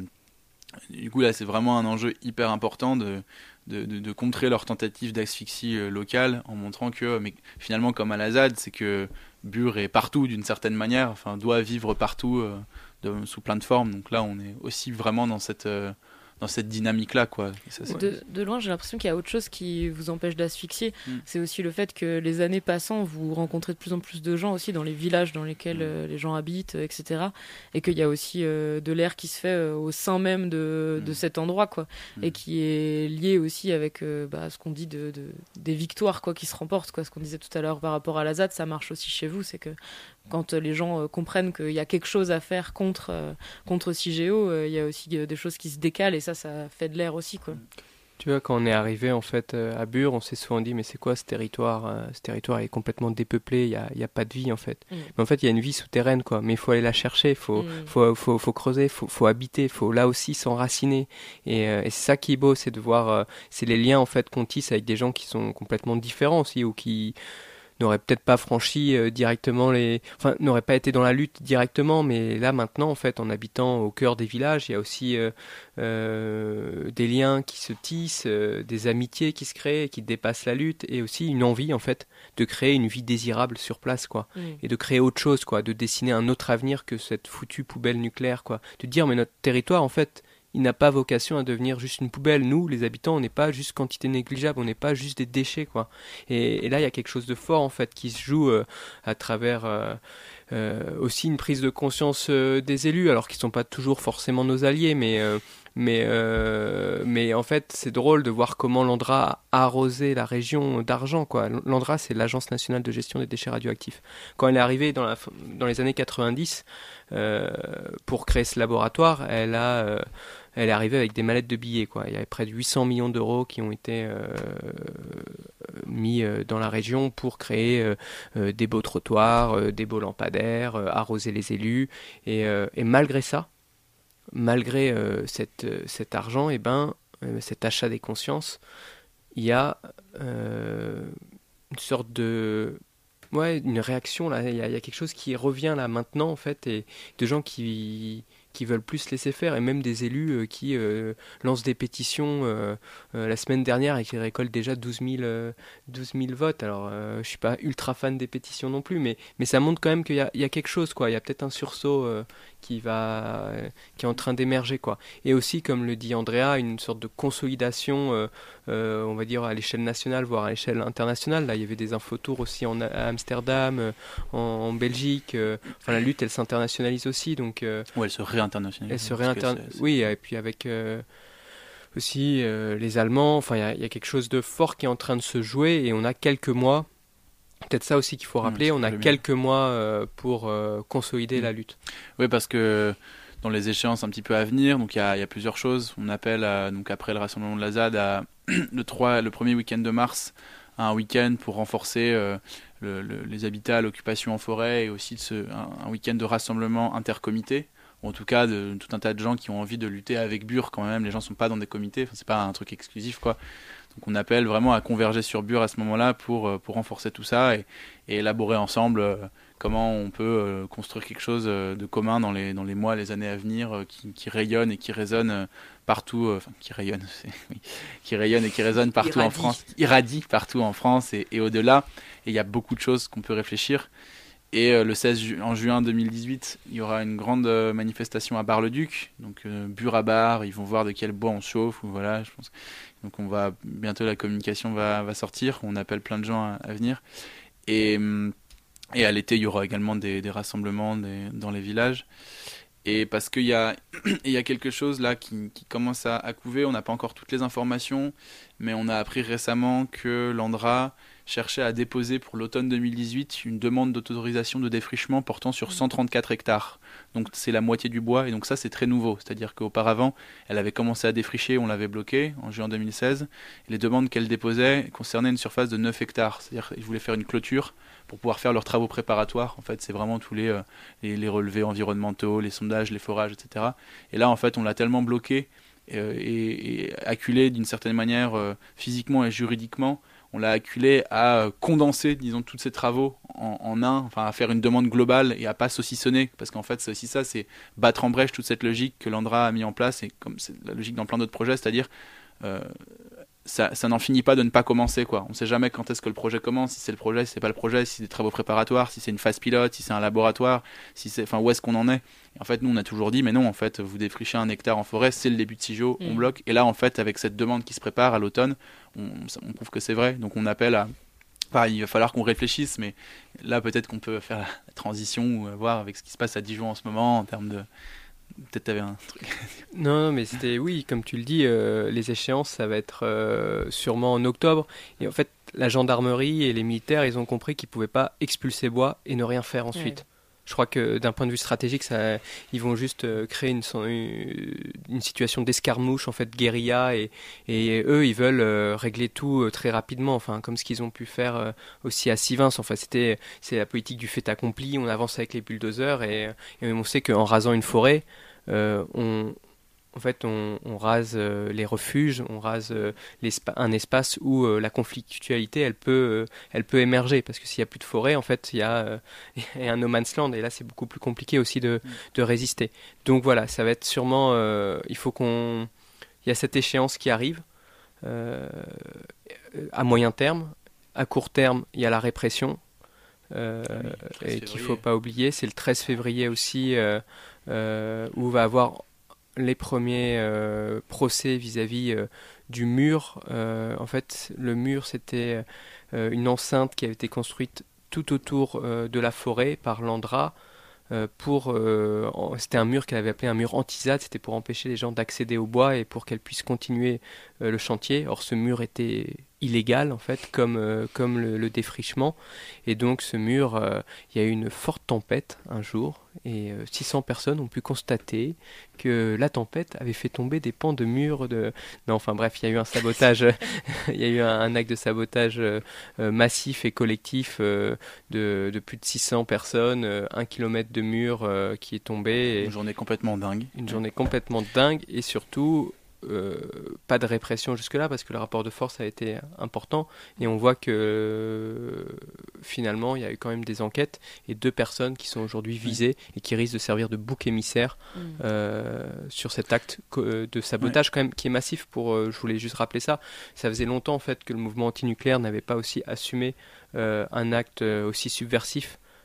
là, c'est vraiment un enjeu hyper important de contrer leur tentative d'asphyxie locale, en montrant que, mais finalement, comme à la ZAD, c'est que Bure est partout d'une certaine manière, enfin doit vivre partout. Sous plein de formes, donc là on est aussi vraiment dans cette dynamique-là, quoi. De loin, j'ai l'impression qu'il y a autre chose qui vous empêche d'asphyxier. C'est aussi le fait que les années passant, vous rencontrez de plus en plus de gens aussi dans les villages dans lesquels les gens habitent, etc. Et qu'il y a aussi de l'air qui se fait au sein même de cet endroit, quoi. Et qui est lié aussi avec ce qu'on dit des victoires, quoi, qui se remportent, quoi. Ce qu'on disait tout à l'heure par rapport à la ZAD, ça marche aussi chez vous, c'est que quand les gens comprennent qu'il y a quelque chose à faire contre CIGEO, il y a aussi des choses qui se décalent et ça fait de l'air aussi, quoi. Tu vois, quand on est arrivé en fait à Bure, on s'est souvent dit mais c'est quoi ce territoire est complètement dépeuplé, il y a pas de vie en fait. Mais en fait il y a une vie souterraine, quoi. Mais il faut aller la chercher, faut creuser, faut habiter, faut là aussi s'enraciner. Et c'est ça qui est beau, c'est de voir, c'est les liens en fait qu'on tisse avec des gens qui sont complètement différents aussi ou qui n'auraient peut-être pas franchi directement n'auraient pas été dans la lutte directement, mais là maintenant en fait en habitant au cœur des villages, il y a aussi des liens qui se tissent, des amitiés qui se créent, qui dépassent la lutte, et aussi une envie en fait de créer une vie désirable sur place, quoi, et de créer autre chose, quoi, de dessiner un autre avenir que cette foutue poubelle nucléaire, quoi, de dire mais notre territoire en fait il n'a pas vocation à devenir juste une poubelle. Nous, les habitants, on n'est pas juste quantité négligeable, on n'est pas juste des déchets, quoi. Et là, il y a quelque chose de fort, en fait, qui se joue à travers aussi une prise de conscience des élus, alors qu'ils ne sont pas toujours forcément nos alliés, mais en fait, c'est drôle de voir comment l'ANDRA a arrosé la région d'argent, quoi. L'ANDRA, c'est l'Agence nationale de gestion des déchets radioactifs. Quand elle est arrivée dans les années 90, pour créer ce laboratoire, elle est arrivée avec des mallettes de billets, quoi. Il y avait près de 800 millions d'euros qui ont été mis dans la région pour créer des beaux trottoirs, des beaux lampadaires, arroser les élus. Et malgré ça, malgré cet argent, cet achat des consciences, il y a une sorte de... Ouais, une réaction, là. Il y a quelque chose qui revient là maintenant, en fait, et de gens qui veulent plus laisser faire, et même des élus qui lancent des pétitions la semaine dernière et qui récoltent déjà 12 000 votes. Alors, je suis pas ultra fan des pétitions non plus, mais ça montre quand même qu'il y a quelque chose, quoi. Il y a peut-être un sursaut qui est en train d'émerger, quoi. Et aussi, comme le dit Andrea, une sorte de consolidation on va dire à l'échelle nationale, voire à l'échelle internationale. Là, il y avait des infotours aussi à Amsterdam, en Belgique. Enfin, la lutte, elle s'internationalise aussi. Donc, elle se réinternationalise. Oui, et puis avec aussi les Allemands. Enfin, il y a quelque chose de fort qui est en train de se jouer et on a quelques mois. Peut-être ça aussi qu'il faut rappeler, on a quelques mois pour consolider la lutte. Oui, parce que dans les échéances un petit peu à venir, donc il y a plusieurs choses. On appelle, donc après le rassemblement de la ZAD, le premier week-end de mars, à un week-end pour renforcer les habitats, l'occupation en forêt, et aussi un week-end de rassemblement intercomité. Ou en tout cas, de tout un tas de gens qui ont envie de lutter avec Bure quand même. Les gens ne sont pas dans des comités, c'est pas un truc exclusif, quoi. Donc on appelle vraiment à converger sur Bure à ce moment-là pour renforcer tout ça et élaborer ensemble comment on peut construire quelque chose de commun dans les mois, les années à venir qui rayonne et qui résonne partout, qui rayonne et qui résonne partout en France, irradie partout en France et au-delà. Et il y a beaucoup de choses qu'on peut réfléchir. Et le 16 en juin 2018, il y aura une grande manifestation à Bar-le-Duc, donc Bure à Bar, ils vont voir de quel bois on chauffe, ou voilà, je pense. Donc bientôt la communication va sortir, on appelle plein de gens à venir. Et à l'été, il y aura également des rassemblements dans les villages. Et parce qu'il y a quelque chose là qui commence à couver, on n'a pas encore toutes les informations, mais on a appris récemment que l'ANDRA cherchait à déposer pour l'automne 2018 une demande d'autorisation de défrichement portant sur 134 hectares. Donc c'est la moitié du bois, et donc ça c'est très nouveau. C'est-à-dire qu'auparavant, elle avait commencé à défricher, on l'avait bloqué en juin 2016. Et les demandes qu'elle déposait concernaient une surface de 9 hectares. C'est-à-dire qu'ils voulaient faire une clôture pour pouvoir faire leurs travaux préparatoires. En fait, c'est vraiment tous les relevés environnementaux, les sondages, les forages, etc. Et là, en fait, on l'a tellement bloqué et acculé d'une certaine manière physiquement et juridiquement. On l'a acculé à condenser, disons, tous ces travaux en un, enfin à faire une demande globale et à pas saucissonner, parce qu'en fait c'est aussi ça, c'est battre en brèche toute cette logique que l'ANDRA a mis en place, et comme c'est la logique dans plein d'autres projets, c'est-à-dire ça n'en finit pas de ne pas commencer, quoi. On ne sait jamais quand est-ce que le projet commence, si c'est le projet, si c'est pas le projet, si c'est des travaux préparatoires, si c'est une phase pilote, si c'est un laboratoire, où est-ce qu'on en est. Et en fait, nous, on a toujours dit, mais non, en fait, vous défrichez 1 hectare en forêt, c'est le début de CIGEO, on bloque. Et là, en fait, avec cette demande qui se prépare à l'automne, on prouve que c'est vrai. Donc on appelle à... Enfin, il va falloir qu'on réfléchisse, mais là, peut-être qu'on peut faire la transition ou voir avec ce qui se passe à Dijon en ce moment, en termes de... Peut-être t'avais un truc. Non, mais c'était, oui, comme tu le dis, les échéances, ça va être sûrement en octobre. Et en fait, la gendarmerie et les militaires, ils ont compris qu'ils ne pouvaient pas expulser bois et ne rien faire ensuite. Ouais. Je crois que d'un point de vue stratégique, ils vont juste créer une situation d'escarmouche, en fait, guérilla, et eux, ils veulent régler tout très rapidement, enfin, comme ce qu'ils ont pu faire aussi à Sivins. Enfin, c'est la politique du fait accompli, on avance avec les bulldozers, et on sait qu'en rasant une forêt, on rase les refuges, on rase un espace où la conflictualité elle peut émerger, parce que s'il n'y a plus de forêt, en fait, il y a un no man's land, et là c'est beaucoup plus compliqué aussi de résister. Donc voilà, ça va être sûrement il y a cette échéance qui arrive à moyen terme. À court terme, il y a la répression et qu'il ne faut pas oublier, c'est le 13 février aussi où va avoir les premiers procès vis-à-vis du mur. En fait, le mur, c'était une enceinte qui avait été construite tout autour de la forêt par l'ANDRA. C'était un mur qu'elle avait appelé un mur anti-ZAD, c'était pour empêcher les gens d'accéder au bois et pour qu'elles puissent continuer le chantier. Or, ce mur était illégal, en fait, comme le défrichement. Et donc, ce mur, il y a eu une forte tempête un jour, et 600 personnes ont pu constater que la tempête avait fait tomber des pans de murs. Non, enfin bref, il y a eu un sabotage, il y a eu un acte de sabotage massif et collectif de plus de 600 personnes, 1 kilomètre de mur qui est tombé. Une journée complètement dingue. Une journée complètement dingue, et surtout... pas de répression jusque-là, parce que le rapport de force a été important, et on voit que finalement il y a eu quand même des enquêtes et 2 personnes qui sont aujourd'hui visées et qui risquent de servir de bouc émissaire sur cet acte de sabotage quand même qui est massif. Je voulais juste rappeler ça faisait longtemps en fait que le mouvement antinucléaire n'avait pas aussi assumé un acte aussi subversif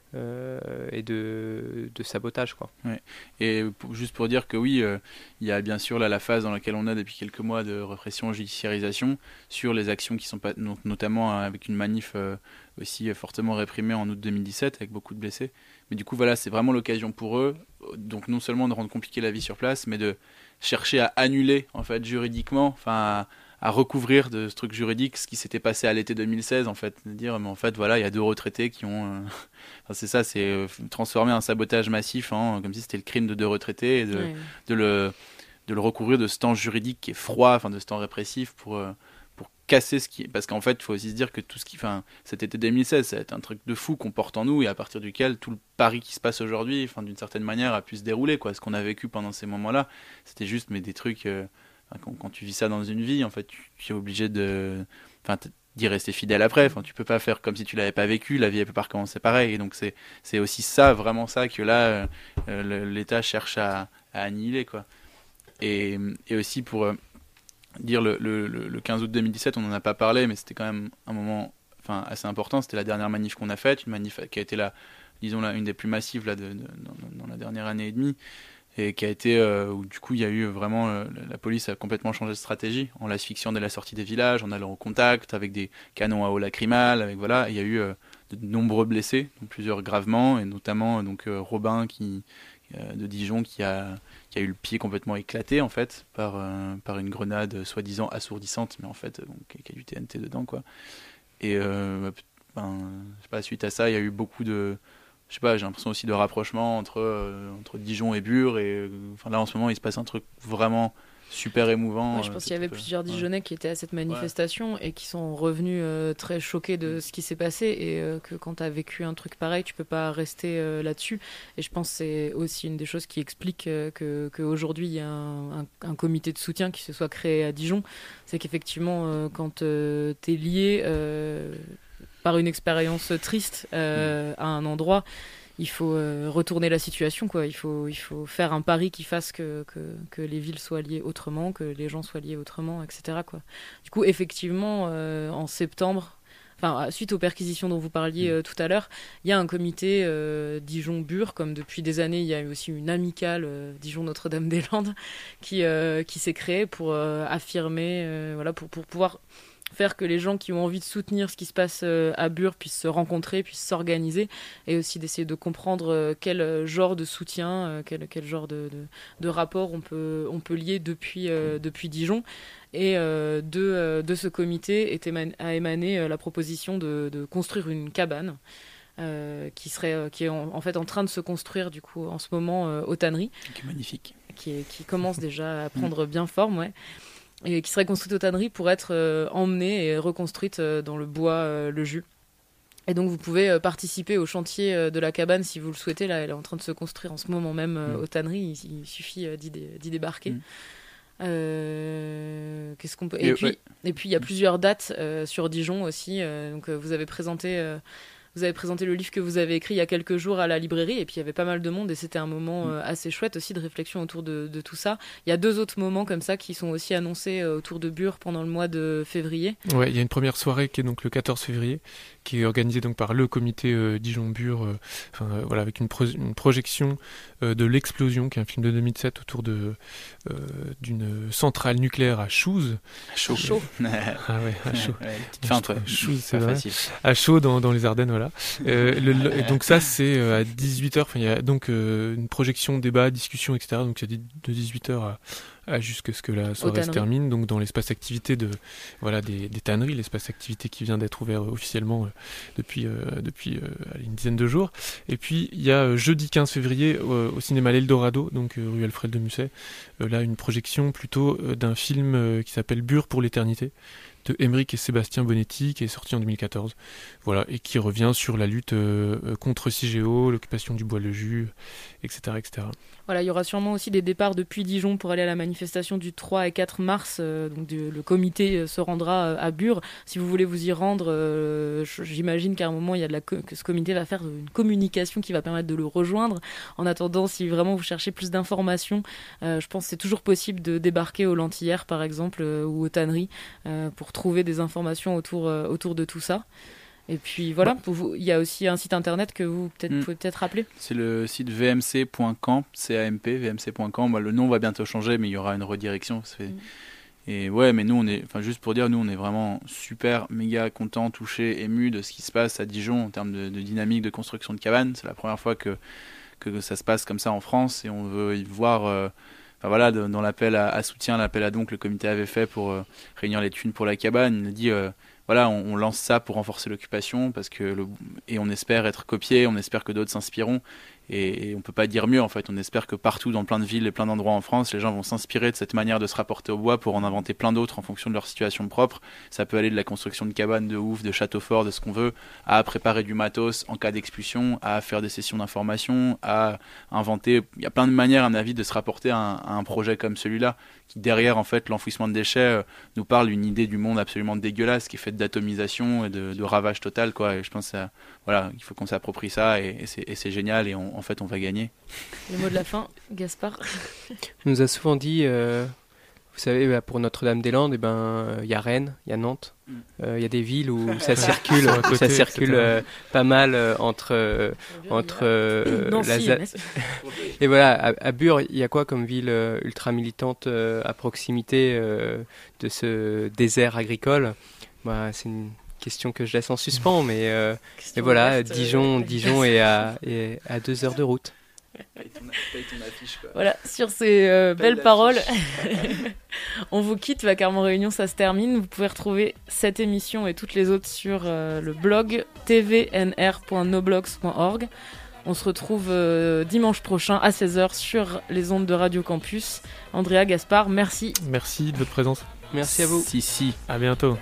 et de sabotage, quoi. Ouais. Et juste pour dire que oui, il y a bien sûr là la phase dans laquelle on est depuis quelques mois de répression, judiciarisation sur les actions qui sont pas, notamment avec une manif aussi fortement réprimée en août 2017 avec beaucoup de blessés. Mais du coup voilà, c'est vraiment l'occasion pour eux, donc non seulement de rendre compliqué la vie sur place, mais de chercher à annuler en fait juridiquement, enfin à recouvrir de ce truc juridique ce qui s'était passé à l'été 2016 en fait, de dire mais en fait voilà il y a 2 retraités qui ont enfin, c'est ça, c'est transformer un sabotage massif comme si c'était le crime de 2 retraités et de le recouvrir de ce temps juridique qui est froid, enfin de ce temps répressif pour casser ce qui, parce qu'en fait il faut aussi se dire que tout ce qui, enfin cet été 2016 ça a été un truc de fou qu'on porte en nous et à partir duquel tout le Paris qui se passe aujourd'hui, enfin d'une certaine manière a pu se dérouler quoi. Ce qu'on a vécu pendant ces moments-là c'était juste mais des trucs quand tu vis ça dans une vie, en fait, tu es obligé d'y rester fidèle après. Enfin, tu peux pas faire comme si tu l'avais pas vécu. La vie, elle peut pas recommencer pareil. Et donc, c'est aussi ça, vraiment ça, que là, l'État cherche à annihiler, quoi. Et aussi pour dire le 15 août 2017, on en a pas parlé, mais c'était quand même un moment, assez important. C'était la dernière manif qu'on a faite, une manif qui a été une des plus massives là dans la dernière année et demie. Et qui a été où du coup il y a eu vraiment la police a complètement changé de stratégie en l'asphyxiant dès la sortie des villages, en allant au contact avec des canons à eau lacrymale, avec voilà, il y a eu de nombreux blessés, donc plusieurs gravement et notamment Robin de Dijon qui a eu le pied complètement éclaté en fait par une grenade soi-disant assourdissante mais en fait qui a du TNT dedans quoi. Et je sais pas, suite à ça il y a eu beaucoup de j'ai l'impression aussi de rapprochement entre Dijon et Bure et là en ce moment il se passe un truc vraiment super émouvant. Je pense qu'il y avait plusieurs Dijonnais qui étaient à cette manifestation et qui sont revenus très choqués de ce qui s'est passé et que quand tu as vécu un truc pareil tu peux pas rester là-dessus et je pense que c'est aussi une des choses qui explique qu'aujourd'hui il y a un comité de soutien qui se soit créé à Dijon. C'est qu'effectivement quand tu es lié par une expérience triste à un endroit, il faut retourner la situation quoi. Il faut faire un pari qui fasse que les villes soient liées autrement, que les gens soient liés autrement, etc. quoi. Du coup effectivement en septembre, suite aux perquisitions dont vous parliez tout à l'heure, il y a un comité Dijon-Bure, comme depuis des années il y a eu aussi une amicale Dijon-Notre-Dame-des-Landes qui s'est créée pour affirmer pour pouvoir faire que les gens qui ont envie de soutenir ce qui se passe à Bure puissent se rencontrer, puissent s'organiser, et aussi d'essayer de comprendre quel genre de soutien, quel genre de rapport on peut lier depuis Dijon. Et de ce comité a émané la proposition de construire une cabane qui est en fait en train de se construire du coup en ce moment aux tanneries. Qui est magnifique. Qui commence déjà à prendre bien forme, ouais. Et qui serait construite aux tanneries pour être emmenée et reconstruite dans le bois le Jus. Et donc vous pouvez participer au chantier de la cabane si vous le souhaitez. Là, elle est en train de se construire en ce moment même aux tanneries. Il suffit d'y débarquer. Qu'est-ce qu'on peut... Et puis il y a plusieurs dates sur Dijon aussi. Donc vous avez présenté le livre que vous avez écrit il y a quelques jours à la librairie, et puis il y avait pas mal de monde, et c'était un moment assez chouette aussi de réflexion autour de tout ça. Il y a 2 autres moments comme ça qui sont aussi annoncés autour de Bure pendant le mois de février. Ouais, il y a une première soirée qui est donc le 14 février, qui est organisée donc par le comité Dijon-Bure, avec une projection de L'Explosion, qui est un film de 2007 autour d'une centrale nucléaire à Chooz. À chaud. Ah ouais, à chaud. Chooz, c'est pas facile. À chaud dans les Ardennes, voilà. Et donc ça c'est à 18h, il y a donc une projection, débat, discussion, etc. Donc c'est de 18h à jusqu'à ce que la soirée se termine, donc dans l'espace activité des tanneries, l'espace activité qui vient d'être ouvert officiellement depuis une dizaine de jours. Et puis il y a jeudi 15 février au cinéma L'Eldorado, donc rue Alfred de Musset, là une projection plutôt d'un film qui s'appelle Bure pour l'éternité, de Émeric et Sébastien Bonetti, qui est sorti en 2014, voilà, et qui revient sur la lutte contre CIGEO, l'occupation du Bois-le-Jus, etc., etc. Voilà, il y aura sûrement aussi des départs depuis Dijon pour aller à la manifestation du 3 et 4 mars. Donc le comité se rendra à Bure. Si vous voulez vous y rendre, j'imagine qu'à un moment, que ce comité va faire une communication qui va permettre de le rejoindre. En attendant, si vraiment vous cherchez plus d'informations, je pense que c'est toujours possible de débarquer aux Lentillères, par exemple, ou aux tanneries, pour trouver des informations autour de tout ça. Et puis voilà, il y a aussi un site internet que vous pouvez peut-être rappeler. C'est le site vmc.camp, CAMP, vmc.camp. Le nom va bientôt changer, mais il y aura une redirection. Et ouais, mais nous, juste pour dire, nous, on est vraiment super, méga contents, touchés, émus de ce qui se passe à Dijon en termes de dynamique de construction de cabanes. C'est la première fois que ça se passe comme ça en France, et on veut y voir... dans l'appel à soutien, l'appel à don que le comité avait fait pour réunir les thunes pour la cabane, il a dit on lance ça pour renforcer l'occupation et on espère être copié, on espère que d'autres s'inspireront, et on peut pas dire mieux en fait. On espère que partout dans plein de villes et plein d'endroits en France, les gens vont s'inspirer de cette manière de se rapporter au bois pour en inventer plein d'autres en fonction de leur situation propre. Ça peut aller de la construction de cabanes de ouf, de châteaux forts, de ce qu'on veut, à préparer du matos en cas d'expulsion, à faire des sessions d'information, à inventer. Il y a plein de manières, à mon avis, de se rapporter à un projet comme celui-là, qui derrière en fait l'enfouissement de déchets nous parle d'une idée du monde absolument dégueulasse, qui est faite d'atomisation et de ravage total, quoi. Et je pense il faut qu'on s'approprie ça, et c'est génial, et en fait on va gagner. Le mot de la fin, Gaspard. On nous a souvent dit, vous savez, pour Notre-Dame-des-Landes, il y a Rennes, il y a Nantes, il y a des villes où ça circule, pas mal entre Nancy, et voilà, à Bure, il y a quoi comme ville ultra militante à proximité de ce désert agricole? C'est une question que je laisse en suspens, mais et voilà, Dijon est à 2 heures de route. Paye ton affiche, quoi. Voilà, sur ces belles paroles, on vous quitte. Vacarme en Réunion, ça se termine. Vous pouvez retrouver cette émission et toutes les autres sur le blog tvnr.noblogs.org. On se retrouve dimanche prochain à 16h sur les ondes de Radio Campus. Andrea, Gaspard, merci. Merci de votre présence. Merci à vous. Si. À bientôt.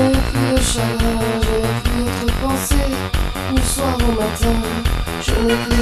Je n'ai plus